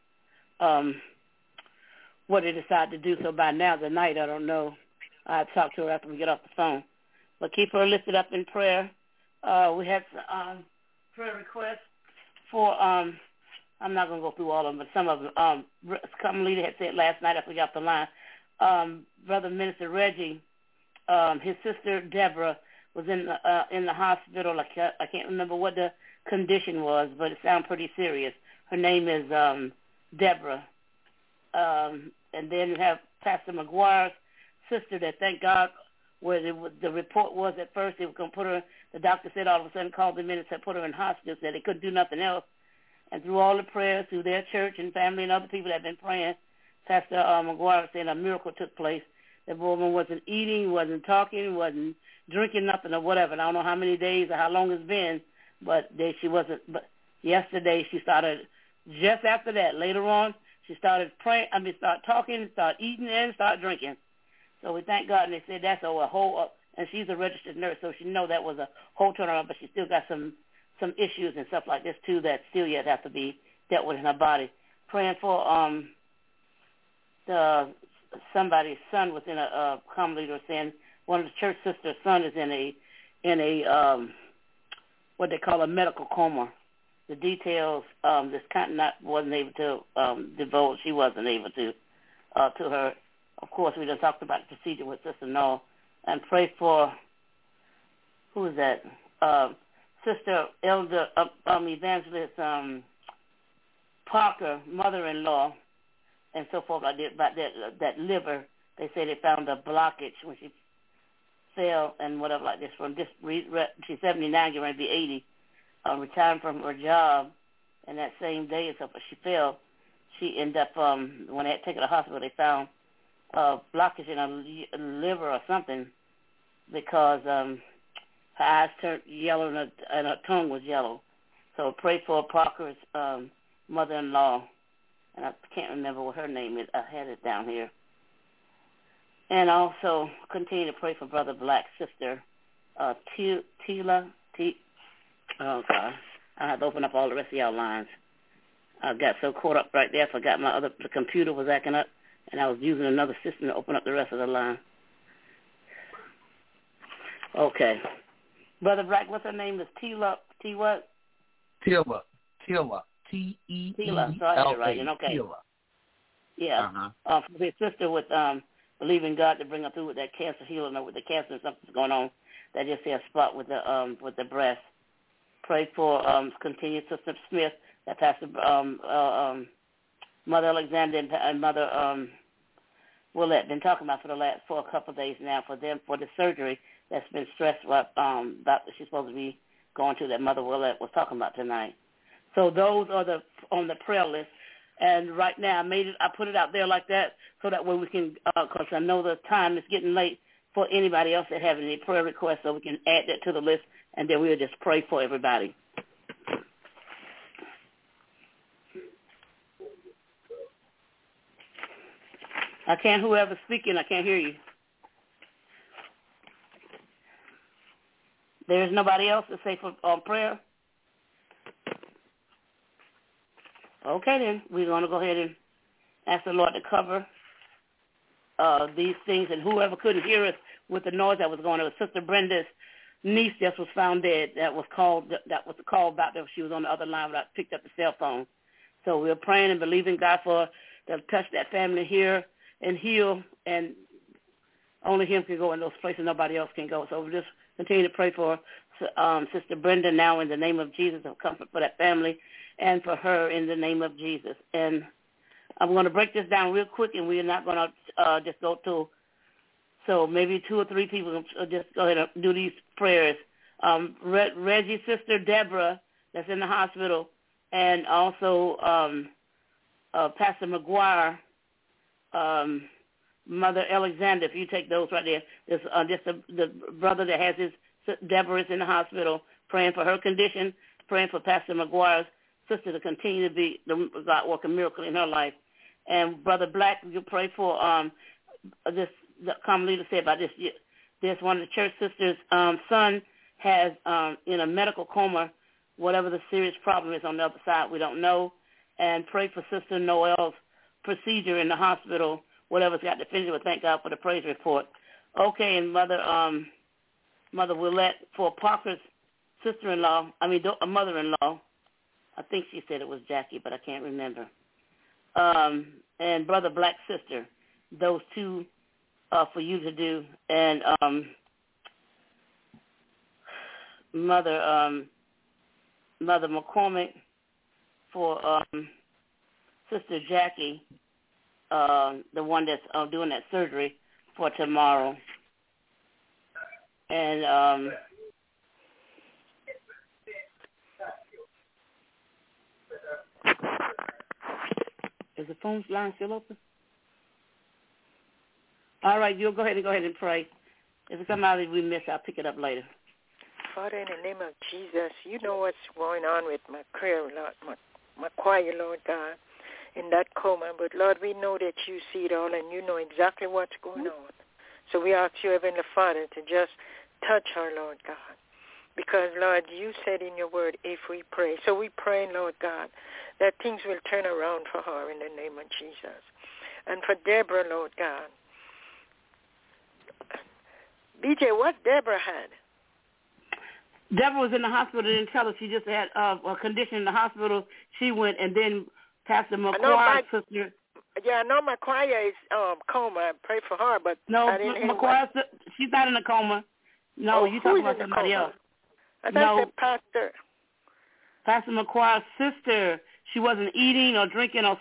what they decided to do. So by now, tonight, I don't know. I'll talk to her after we get off the phone. But keep her lifted up in prayer. We had some prayer requests for, I'm not going to go through all of them, but some of them. Some leader had said last night after we got off the line, Brother Minister Reggie, his sister Deborah was in the hospital. I can't remember what the condition was, but it sounded pretty serious. Her name is Deborah. And then you have Pastor McGuire's sister that, thank God, where the report was at first they were going to put her, the doctor said all of a sudden called them in and said put her in hospice, that they couldn't do nothing else. And through all the prayers, through their church and family and other people that have been praying, Pastor McGuire was saying a miracle took place. The woman wasn't eating, wasn't talking, wasn't drinking nothing or whatever. And I don't know how many days or how long it's been, but she wasn't. But yesterday she started, just after that, later on, she started praying, started talking, started eating, and started drinking. So we thank God, and they said that's a whole, and she's a registered nurse, so she know that was a whole turnaround, but she still got some issues and stuff like this, too, that still yet have to be dealt with in her body. Praying for somebody's son within a common leader saying one of the church sisters' son is in a what they call a medical coma. The details this continent wasn't able to divulge. She wasn't able to her. Of course, we just talked about the procedure with Sister Noel, and pray for, who is that? Sister Elder Evangelist Parker, mother-in-law, and so forth, about that liver. They say they found a blockage when she fell and whatever like this. From this, she's 79, getting ready to be 80, retiring from her job, and that same day, so she fell. She ended up when they had taken her to the hospital, they found blockage in her liver or something, because her eyes turned yellow and her tongue was yellow. So pray for Parker's mother-in-law, and I can't remember what her name is. I had it down here. And also continue to pray for Brother Black's sister, Tila. Oh, God. I have to open up all the rest of y'all lines. I got so caught up right there, I forgot the computer was acting up, and I was using another system to open up the rest of the line. Okay. Brother Black, what's her name? Is Tila? T what? Tila. T-E-E-L-A. Tila. So I had it right. Okay. Tila. Yeah. For his sister with believing God to bring her through with that cancer healing, or with the cancer and something's going on. That just had a spot with the breast. Pray for continued Sister Smith, that Pastor Mother Alexander and Mother Willette been talking about for a couple of days now, for them, for the surgery that's been stressed about that she's supposed to be going to, that Mother Willette was talking about tonight. So those are on the prayer list. And right now I put it out there like that so that way we can, because I know the time is getting late for anybody else that have any prayer requests, so we can add that to the list, and then we'll just pray for everybody. Whoever's speaking, I can't hear you. There is nobody else to say for prayer? Okay, then. We're going to go ahead and ask the Lord to cover these things, and whoever couldn't hear us with the noise that was going on. Sister Brenda's niece just was found dead. That was the call about that. She was on the other line, but I picked up the cell phone. So we're praying and believing God to touch that family here and heal, and only Him can go in those places. Nobody else can go. So we'll just continue to pray for Sister Brenda now in the name of Jesus, of comfort for that family, and for her in the name of Jesus. And I'm going to break this down real quick, and we're not going to just go to So maybe 2 or 3 people just go ahead and do these prayers. Reggie's sister, Deborah, that's in the hospital, and also Pastor McGuire, Mother Alexander, if you take those right there. There's just the brother that has his, Deborah is in the hospital, praying for her condition, praying for Pastor McGuire's sister to continue to be God work a miracle in her life. And Brother Black, you pray for this. The common leader said about this. There's one of the church sisters' son has in a medical coma, whatever the serious problem is on the other side, we don't know. And pray for Sister Noel's procedure in the hospital, whatever's got to finish with. Thank God for the praise report. Okay, and Mother Willette for Parker's sister-in-law, mother-in-law. I think she said it was Jackie, but I can't remember. And Brother Black's sister. Those 2 for you to do. And Mother McCormick for Sister Jackie, the one that's doing that surgery for tomorrow. And is the phone line still open? All right, you'll go ahead and pray. If it's somebody we miss, I'll pick it up later. Father, in the name of Jesus, you know what's going on with my prayer, Lord, my choir, Lord God, in that coma. But, Lord, we know that you see it all and you know exactly what's going on. So we ask you, Heavenly Father, to just touch her, Lord God. Because, Lord, you said in your word, if we pray. So we pray, Lord God, that things will turn around for her in the name of Jesus. And for Deborah, Lord God. BJ, what Deborah had? Deborah was in the hospital. They didn't tell her. She just had a condition in the hospital. She went, and then Pastor McQuarrie's sister. Yeah, I know McQuarrie is coma. I pray for her, but no, I didn't McQuarrie, she's not in a coma. No, you talking about somebody else. I thought you said Pastor. Pastor McQuarrie's sister. She wasn't eating or drinking or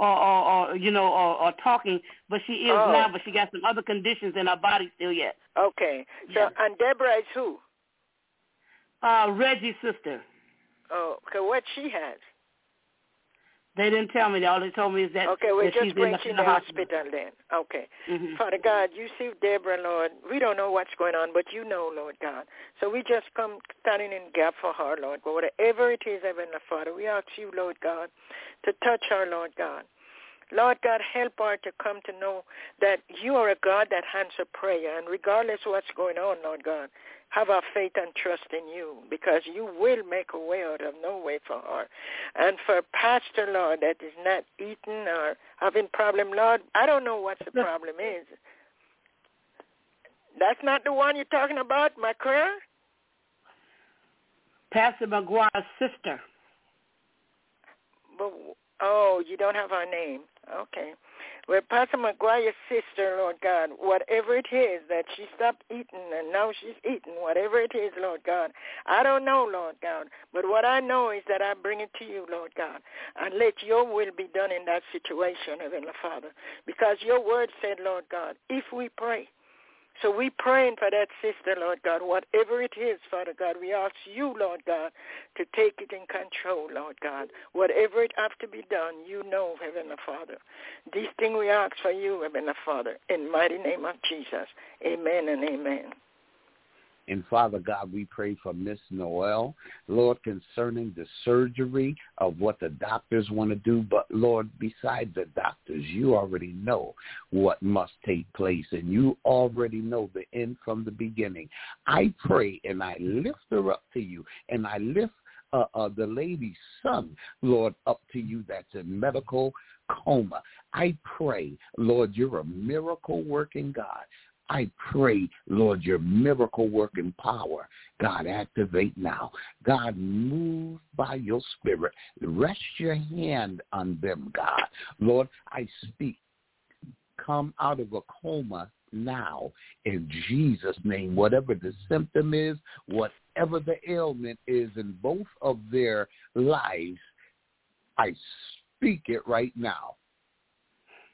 talking, but she is now. But she got some other conditions in her body still yet. Okay. So and Deborah is who? Reggie's sister. Oh, okay. What she has? They didn't tell me. All they told me is that we're just she's going in to the hospital then. Okay. Mm-hmm. Father God, you see Deborah, Lord. We don't know what's going on, but you know, Lord God. So we just come standing in gap for her, Lord God. Whatever it is, Heavenly Father, we ask you, Lord God, to touch her, Lord God. Lord God, help her to come to know that you are a God that answers prayer. And regardless of what's going on, Lord God, have our faith and trust in you, because you will make a way out of no way for her. And for Pastor, Lord, that is not eating or having problem, Lord, I don't know what the problem is. That's not the one you're talking about, my prayer? Pastor McGuire's sister. But, you don't have her name. Okay. Well, Pastor McGuire's sister, Lord God, whatever it is that she stopped eating and now she's eating, whatever it is, Lord God, I don't know, Lord God, but what I know is that I bring it to you, Lord God, and let your will be done in that situation, Heavenly Father, because your word said, Lord God, if we pray. So we praying for that sister, Lord God, whatever it is, Father God, we ask you, Lord God, to take it in control, Lord God. Whatever it have to be done, you know, Heavenly Father. This thing we ask for you, Heavenly Father, in the mighty name of Jesus. Amen and amen. And Father God, we pray for Miss Noel, Lord, concerning the surgery of what the doctors want to do. But, Lord, besides the doctors, you already know what must take place, and you already know the end from the beginning. I pray, and I lift her up to you, and I lift the lady's son, Lord, up to you that's in medical coma. I pray, Lord, you're a miracle-working God. I pray, Lord, your miracle-working power, God, activate now. God, move by your spirit. Rest your hand on them, God. Lord, I speak. Come out of a coma now in Jesus' name. Whatever the symptom is, whatever the ailment is in both of their lives, I speak it right now.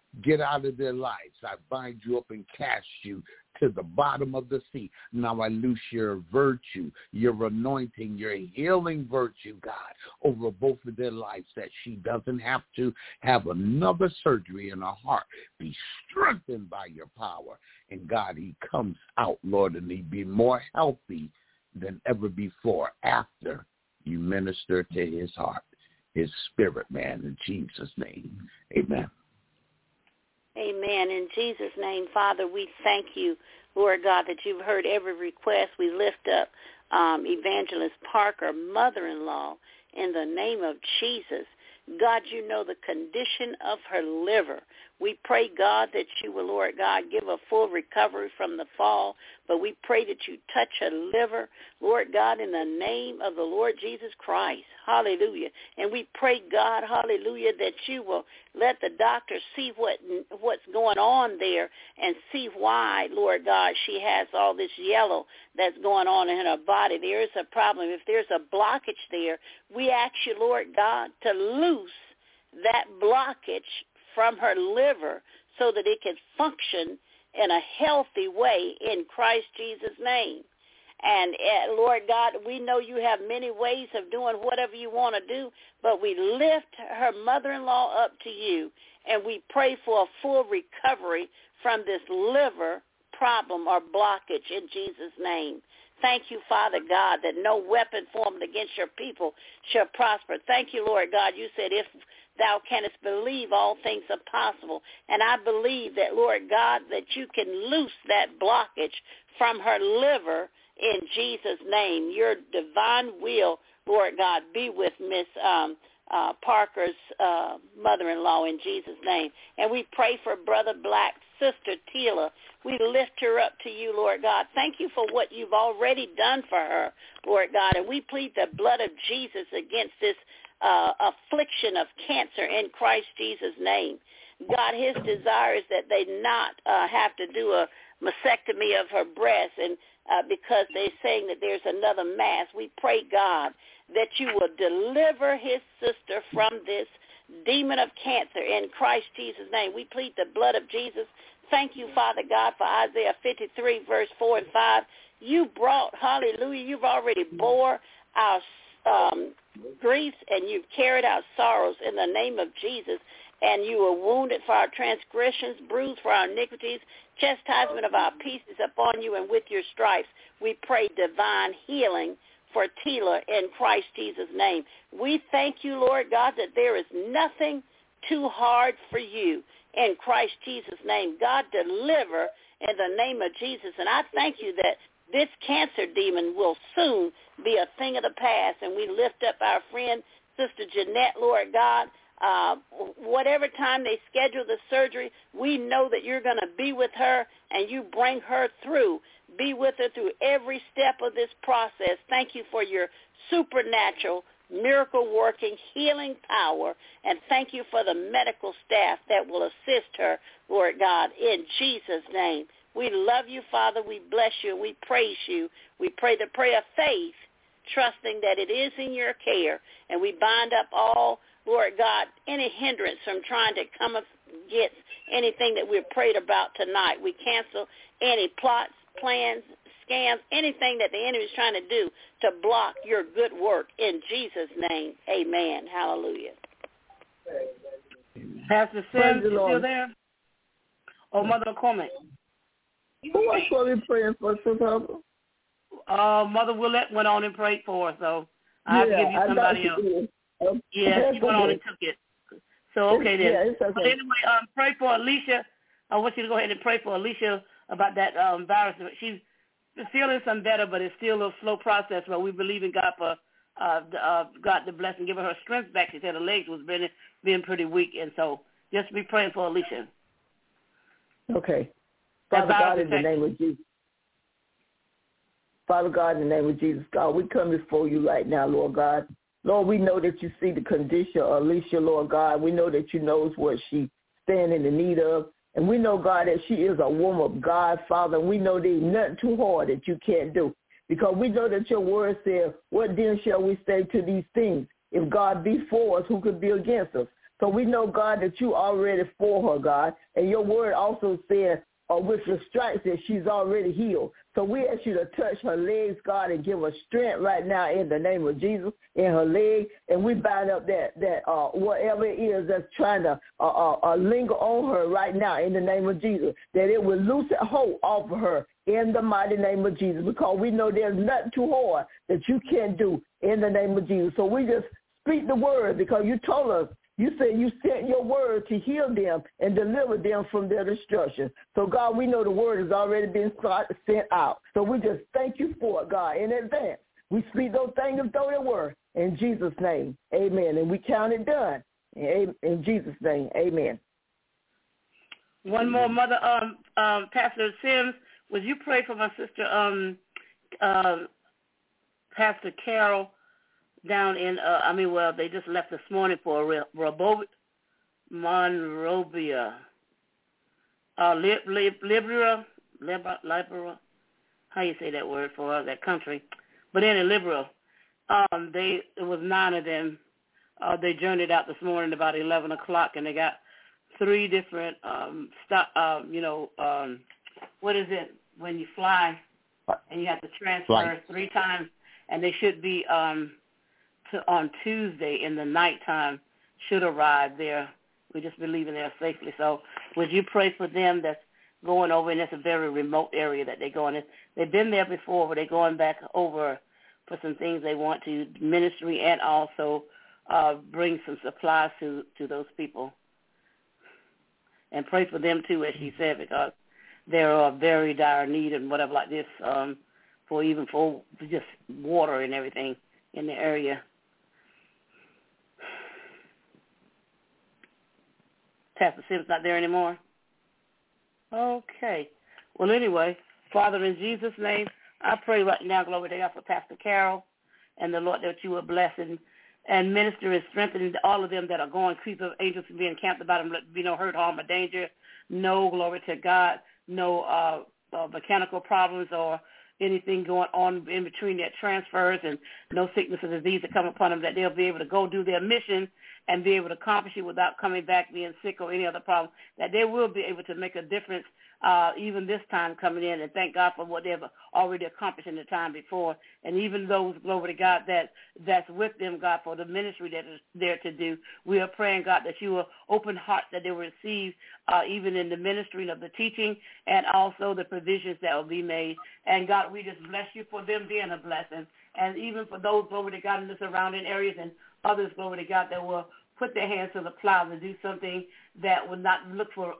get out of their lives. I bind you up and cast you to the bottom of the sea. Now I loose your virtue, your anointing, your healing virtue, God, over both of their lives, that she doesn't have to have another surgery in her heart. Be strengthened by your power. And God, he comes out, Lord, and he be more healthy than ever before after you minister to his heart, his spirit, man, in Jesus' name. Amen. Amen. In Jesus' name, Father, we thank you, Lord God, that you've heard every request. We lift up Evangelist Parker, mother-in-law, in the name of Jesus. God, you know the condition of her liver. We pray, God, that you will, Lord God, give a full recovery from the fall. But we pray that you touch her liver, Lord God, in the name of the Lord Jesus Christ. Hallelujah. And we pray, God, hallelujah, that you will let the doctor see what's going on there and see why, Lord God, she has all this yellow that's going on in her body. There is a problem. If there's a blockage there, we ask you, Lord God, to loose that blockage from her liver so that it can function in a healthy way in Christ Jesus' name. And Lord God, we know you have many ways of doing whatever you want to do, but we lift her mother-in-law up to you, and we pray for a full recovery from this liver problem or blockage in Jesus' name. Thank you, Father God, that no weapon formed against your people shall prosper. Thank you, Lord God. You said if thou canst believe, all things are possible. And I believe that, Lord God, that you can loose that blockage from her liver in Jesus' name. Your divine will, Lord God, be with Miss Parker's mother-in-law in Jesus' name. And we pray for Brother Black's sister, Tila. We lift her up to you, Lord God. Thank you for what you've already done for her, Lord God. And we plead the blood of Jesus against this affliction of cancer in Christ Jesus' name. God, his desire is that they not have to do a mastectomy of her breast, and because they're saying that there's another mass. We pray, God, that you will deliver his sister from this demon of cancer in Christ Jesus' name. We plead the blood of Jesus. Thank you, Father God, for Isaiah 53, verse 4 and 5. You brought, hallelujah, you've already bore our griefs, and you've carried our sorrows in the name of Jesus. And you were wounded for our transgressions, bruised for our iniquities. Chastisement of our peace is upon you, and with your stripes we pray divine healing for Tila in Christ Jesus' name. We thank you, Lord God, that there is nothing too hard for you in Christ Jesus' name. God, deliver in the name of Jesus. And I thank you that this cancer demon will soon be a thing of the past. And we lift up our friend, Sister Jeanette, Lord God. Whatever time they schedule the surgery, we know that you're going to be with her and you bring her through. Be with her through every step of this process. Thank you for your supernatural, miracle-working, healing power, and thank you for the medical staff that will assist her, Lord God, in Jesus' name. We love you, Father. We bless you, and we praise you. We pray the prayer of faith, trusting that it is in your care, and we bind up all, Lord God, any hindrance from trying to come against anything that we've prayed about tonight. We cancel any plots, plans, scams, anything that the enemy is trying to do to block your good work. In Jesus' name, amen. Hallelujah. Pastor Sims, you still there? Oh, Mother McCormick. Who was for me praying for, Sister Hubbard? Mother Willette went on and prayed for her, so I have to give you somebody else. Yeah, she went on and took it. So, okay then. Yeah, it's okay. But anyway, pray for Alicia. I want you to go ahead and pray for Alicia about that virus. She's feeling some better, but it's still a slow process. But we believe in God for God to bless and give her strength back. She said her legs was being pretty weak, and so just be praying for Alicia. Okay. Father God, in the name of Jesus. Father God, in the name of Jesus, God, we come before you right now, Lord God. Lord, we know that you see the condition of Alicia, Lord God. We know that you knows what she's standing in the need of. And we know, God, that she is a woman of God, Father. And we know there's nothing too hard that you can't do. Because we know that your word says, what then shall we say to these things? If God be for us, who could be against us? So we know, God, that you already for her, God. And your word also says, with the stripes that she's already healed. So we ask you to touch her legs, God, and give her strength right now in the name of Jesus in her leg. And we bind up that whatever it is that's trying to linger on her right now in the name of Jesus, that it will loosen hold off of her in the mighty name of Jesus, because we know there's nothing too hard that you can't do in the name of Jesus. So we just speak the word, because you told us, you said you sent your word to heal them and deliver them from their destruction. So, God, we know the word has already been sent out. So we just thank you for it, God, in advance. We speak those things as though they were. In Jesus' name, amen. And we count it done. In Jesus' name, amen. One more, Mother, Pastor Sims, would you pray for my sister, Pastor Carol, down in, they just left this morning for Monrovia, Liberia, how you say that word for that country? But in Liberia, it was 9 of them. They journeyed out this morning about 11 o'clock, and they got 3 different, what is it when you fly and you have to transfer 3 times, and they should be on Tuesday in the nighttime, should arrive there. We just believe in there safely. So would you pray for them that's going over, and it's a very remote area that they're going in. They've been there before, but they're going back over for some things they want to, ministry, and also bring some supplies to those people. And pray for them too, as she said, because they're a very dire need and whatever like this, for just water and everything in the area. Pastor Sims not there anymore? Okay. Well, anyway, Father, in Jesus' name, I pray right now, glory to God, for Pastor Carol and the Lord, that you will bless and minister and strengthen all of them that are going. Keep the angels to be encamped about them. Let there be no hurt, harm, or danger. No, glory to God, no mechanical problems or anything going on in between their transfers, and no sickness or disease that come upon them, that they'll be able to go do their mission and be able to accomplish it without coming back being sick or any other problem, that they will be able to make a difference even this time coming in, and thank God for what they've already accomplished in the time before. And even those, glory to God, that's with them, God, for the ministry that is there to do. We are praying, God, that you will open hearts that they will receive even in the ministry of the teaching and also the provisions that will be made. And, God, we just bless you for them being a blessing. And even for those, glory to God, in the surrounding areas and others, glory to God, that will put their hands to the plow to do something that would not look for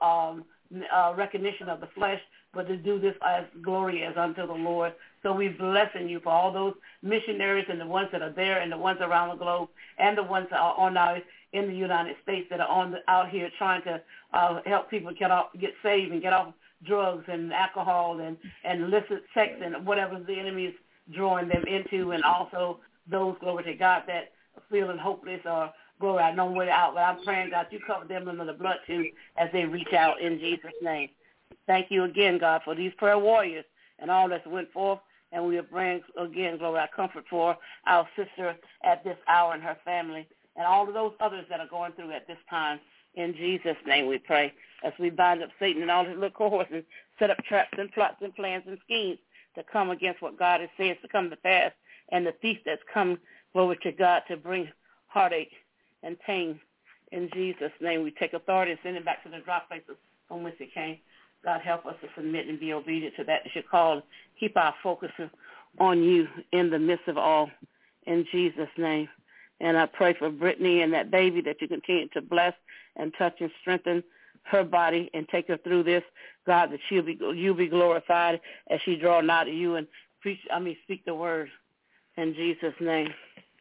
recognition of the flesh, but to do this as glory as unto the Lord. So we blessing you for all those missionaries and the ones that are there and the ones around the globe and the ones that are in the United States that are out here trying to help people get saved and get off drugs and alcohol and illicit sex and whatever the enemy is drawing them into, and also those, glory to God, that are feeling hopeless or glory, I know way out, but I'm praying, God, you cover them under the blood too as they reach out in Jesus' name. Thank you again, God, for these prayer warriors and all that's went forth, and we are praying again, glory, our comfort for our sister at this hour and her family and all of those others that are going through at this time. In Jesus' name we pray as we bind up Satan and all his little cohorts and set up traps and plots and plans and schemes to come against what God has said to come to pass, and the thief that's come, glory to God, to bring heartache and pain. In Jesus' name, we take authority and send it back to the dry places from which it came. God, help us to submit and be obedient to that you call. Keep our focus on you in the midst of all. In Jesus' name. And I pray for Brittany and that baby, that you continue to bless and touch and strengthen her body and take her through this. God, that you'll be glorified as she draw nigh to you and speak the word. In Jesus' name,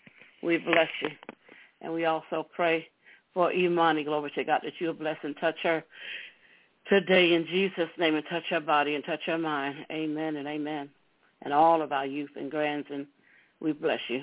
we bless you. And we also pray for Imani, glory to God, that you'll bless and touch her today in Jesus' name, and touch her body and touch her mind. Amen and amen. And all of our youth and grands, and we bless you.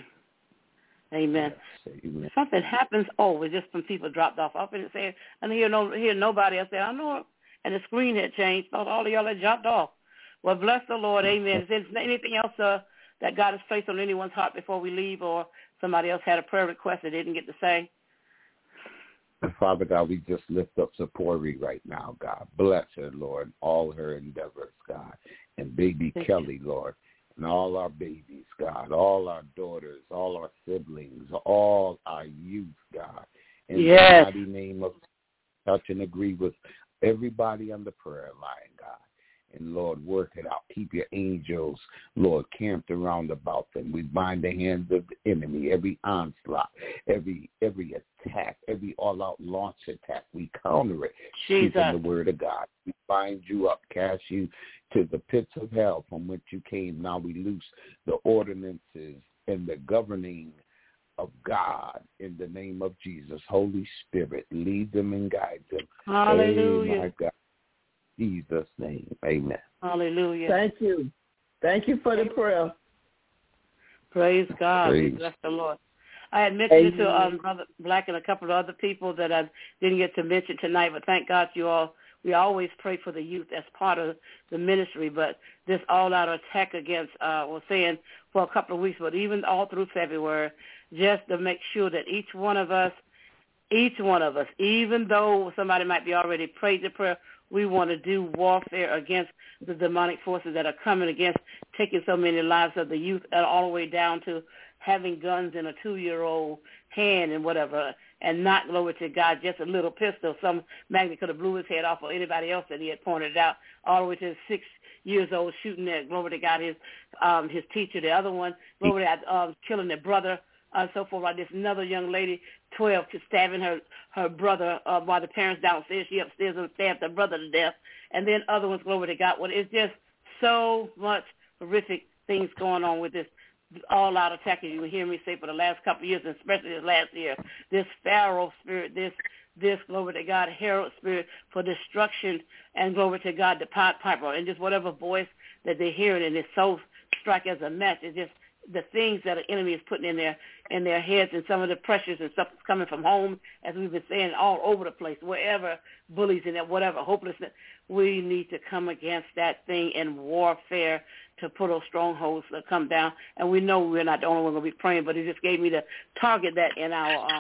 Amen. Yes, amen. Something happens always just when people dropped off. I didn't say, I didn't hear nobody. I said, I know it. And the screen had changed. Thought all of y'all had dropped off. Well, bless the Lord. Amen. Is there anything else that God has placed on anyone's heart before we leave, or somebody else had a prayer request they didn't get to say? And Father God, we just lift up Zipporah right now, God. Bless her, Lord, all her endeavors, God. And baby Kelly, Lord, and all our babies, God, all our daughters, all our siblings, all our youth, God. In the mighty name of touch and agree with everybody on the prayer line, God. And, Lord, work it out. Keep your angels, Lord, camped around about them. We bind the hands of the enemy, every onslaught, every attack, every all-out launch attack. We counter it, speaking the word of God. We bind you up, cast you to the pits of hell from which you came. Now we loose the ordinances and the governing of God in the name of Jesus. Holy Spirit, lead them and guide them. Hallelujah. Oh, my God. Jesus' name, amen. Hallelujah. Thank you. Thank you for the prayer. Praise God. We bless the Lord. I had mentioned it to Brother Black and a couple of other people that I didn't get to mention tonight, but thank God you all. We always pray for the youth as part of the ministry, but this all-out attack against, we're saying for a couple of weeks, but even all through February, just to make sure that each one of us, even though somebody might be already prayed the prayer, we want to do warfare against the demonic forces that are coming against taking so many lives of the youth, all the way down to having guns in a 2-year-old hand and whatever, and not, glory to God, just a little pistol. Some magnet could have blew his head off, or anybody else that he had pointed out, all the way to 6 years old shooting at, glory to God, his teacher. The other one, glory to God, killing their brother. So forth. Like this another young lady, 12, stabbing her brother while the parents downstairs. She upstairs and stabbed her brother to death. And then other ones, glory to God. Well, it's just so much horrific things going on with this all-out attack. You will hear me say for the last couple of years, and especially this last year, this Pharaoh spirit, this, glory to God, Herod spirit for destruction, and glory to God, the Pied Piper, and just whatever voice that they hear, and it's so strike as a match. It's just the things that the enemy is putting in their heads, and some of the pressures and stuff that's coming from home, as we've been saying, all over the place, wherever, bullies and whatever, hopelessness. We need to come against that thing in warfare to put those strongholds that come down. And we know we're not the only one going to be praying, but he just gave me to target that in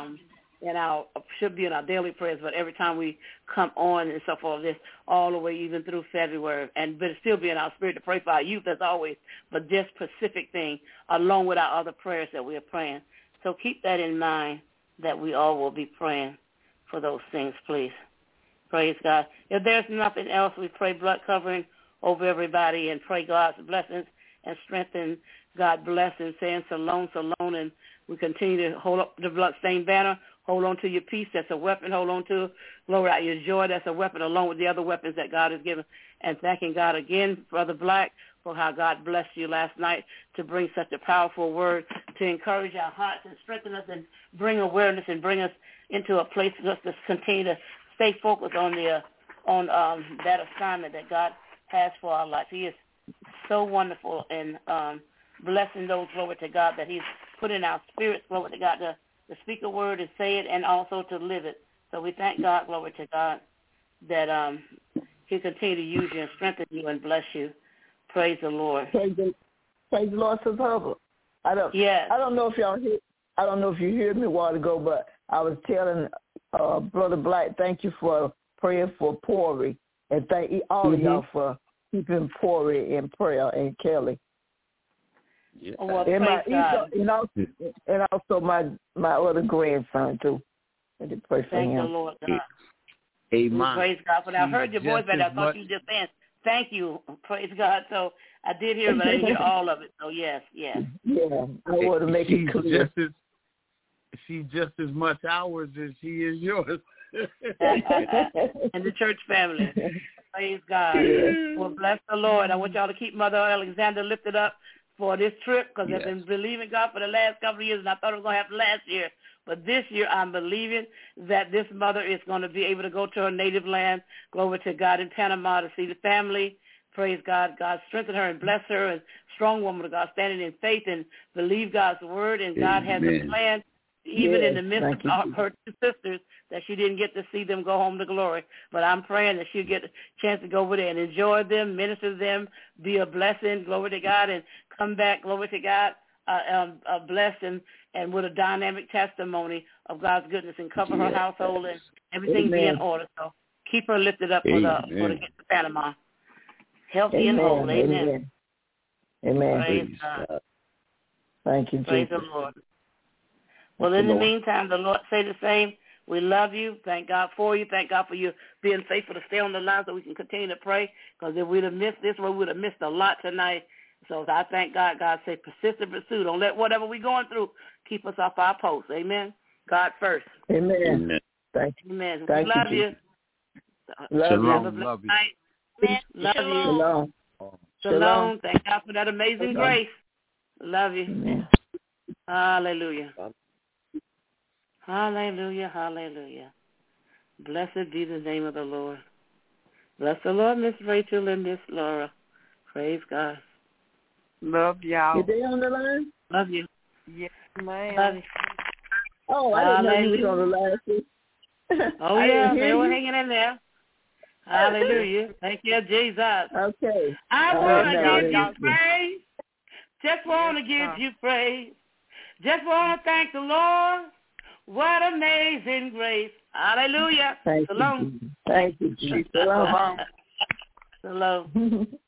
our should be in our daily prayers, but every time we come on and so forth, this all the way even through February, but it still be in our spirit to pray for our youth as always, but this specific thing along with our other prayers that we are praying. So keep that in mind, that we all will be praying for those things, please. Praise God. If there's nothing else, we pray blood covering over everybody and pray God's blessings and strengthen. God bless and saying Salome, and we continue to hold up the bloodstained banner. Hold on to your peace. That's a weapon. Hold on to, glory out your joy. That's a weapon along with the other weapons that God has given. And thanking God again, Brother Black, for how God blessed you last night to bring such a powerful word to encourage our hearts and strengthen us and bring awareness and bring us into a place for us to continue to stay focused on that assignment that God has for our lives. He is so wonderful in blessing those, glory to God, that he's put in our spirits, glory to God, to speak a word and say it and also to live it. So we thank God, glory to God, that he continue to use you and strengthen you and bless you. Praise the Lord. Praise the Lord, Sister Hubbard. I don't know if y'all hear. I don't know if you heard me a while ago, but I was telling Brother Black, thank you for praying for Pori, and thank all of y'all for keeping Pori in prayer, and Kelly. Yeah. Well, and also my other grandson too. And to pray for thank him. the Lord God. Amen. Praise God. But I heard your voice, but I thought you were just saying thank you. Praise God. So I did hear, but I didn't hear all of it. So yes. Yeah, I want to make it clear. She's just as much ours as she is yours. And the church family. Praise God. Well, bless the Lord. I want y'all to keep Mother Alexander lifted up for this trip, because I've been believing God for the last couple of years, and I thought it was going to happen last year. But this year I'm believing that this mother is going to be able to go to her native land, glory to God, in Panama to see the family. Praise God. God strengthen her and bless her, and strong woman of God, standing in faith and believe God's word, and God has a plan, even in the midst of her two sisters, that she didn't get to see them go home to glory. But I'm praying that she'll get a chance to go over there and enjoy them, minister to them, be a blessing, glory to God, and come back, glory to God, blessed and with a dynamic testimony of God's goodness, and cover her household and everything be in order. So keep her lifted up for the get to Panama. Healthy and whole. Amen. Amen. Praise God. Thank you, Jesus. Praise the Lord. Well, in the meantime, the Lord say the same. We love you. Thank God for you. Thank God for you being faithful to stay on the line so we can continue to pray. Because if we'd have missed this one, we would have missed a lot tonight. So I thank God. God said, persistent pursue. Don't let whatever we're going through keep us off our post. Amen. God first. Amen. Amen. Thank you. Amen. Thank we love you. Love you. Love you. Amen. Love Shalom. you. Shalom. Thank God for that amazing grace. Love you. Amen. Hallelujah. Hallelujah. Hallelujah. Blessed be the name of the Lord. Bless the Lord, Miss Rachel and Miss Laura. Praise God. Love y'all. Is they on the line? Love you. Yes, ma'am. Love you. Oh, I didn't know you was on the line. Oh, yeah, they were hanging in there. Hallelujah. Thank you, Jesus. Okay. I want to give you praise. Just want to give you praise. Just want to thank the Lord. What amazing grace. Hallelujah. Thank Shalom. you. Thank you, Jesus. Shalom. Shalom.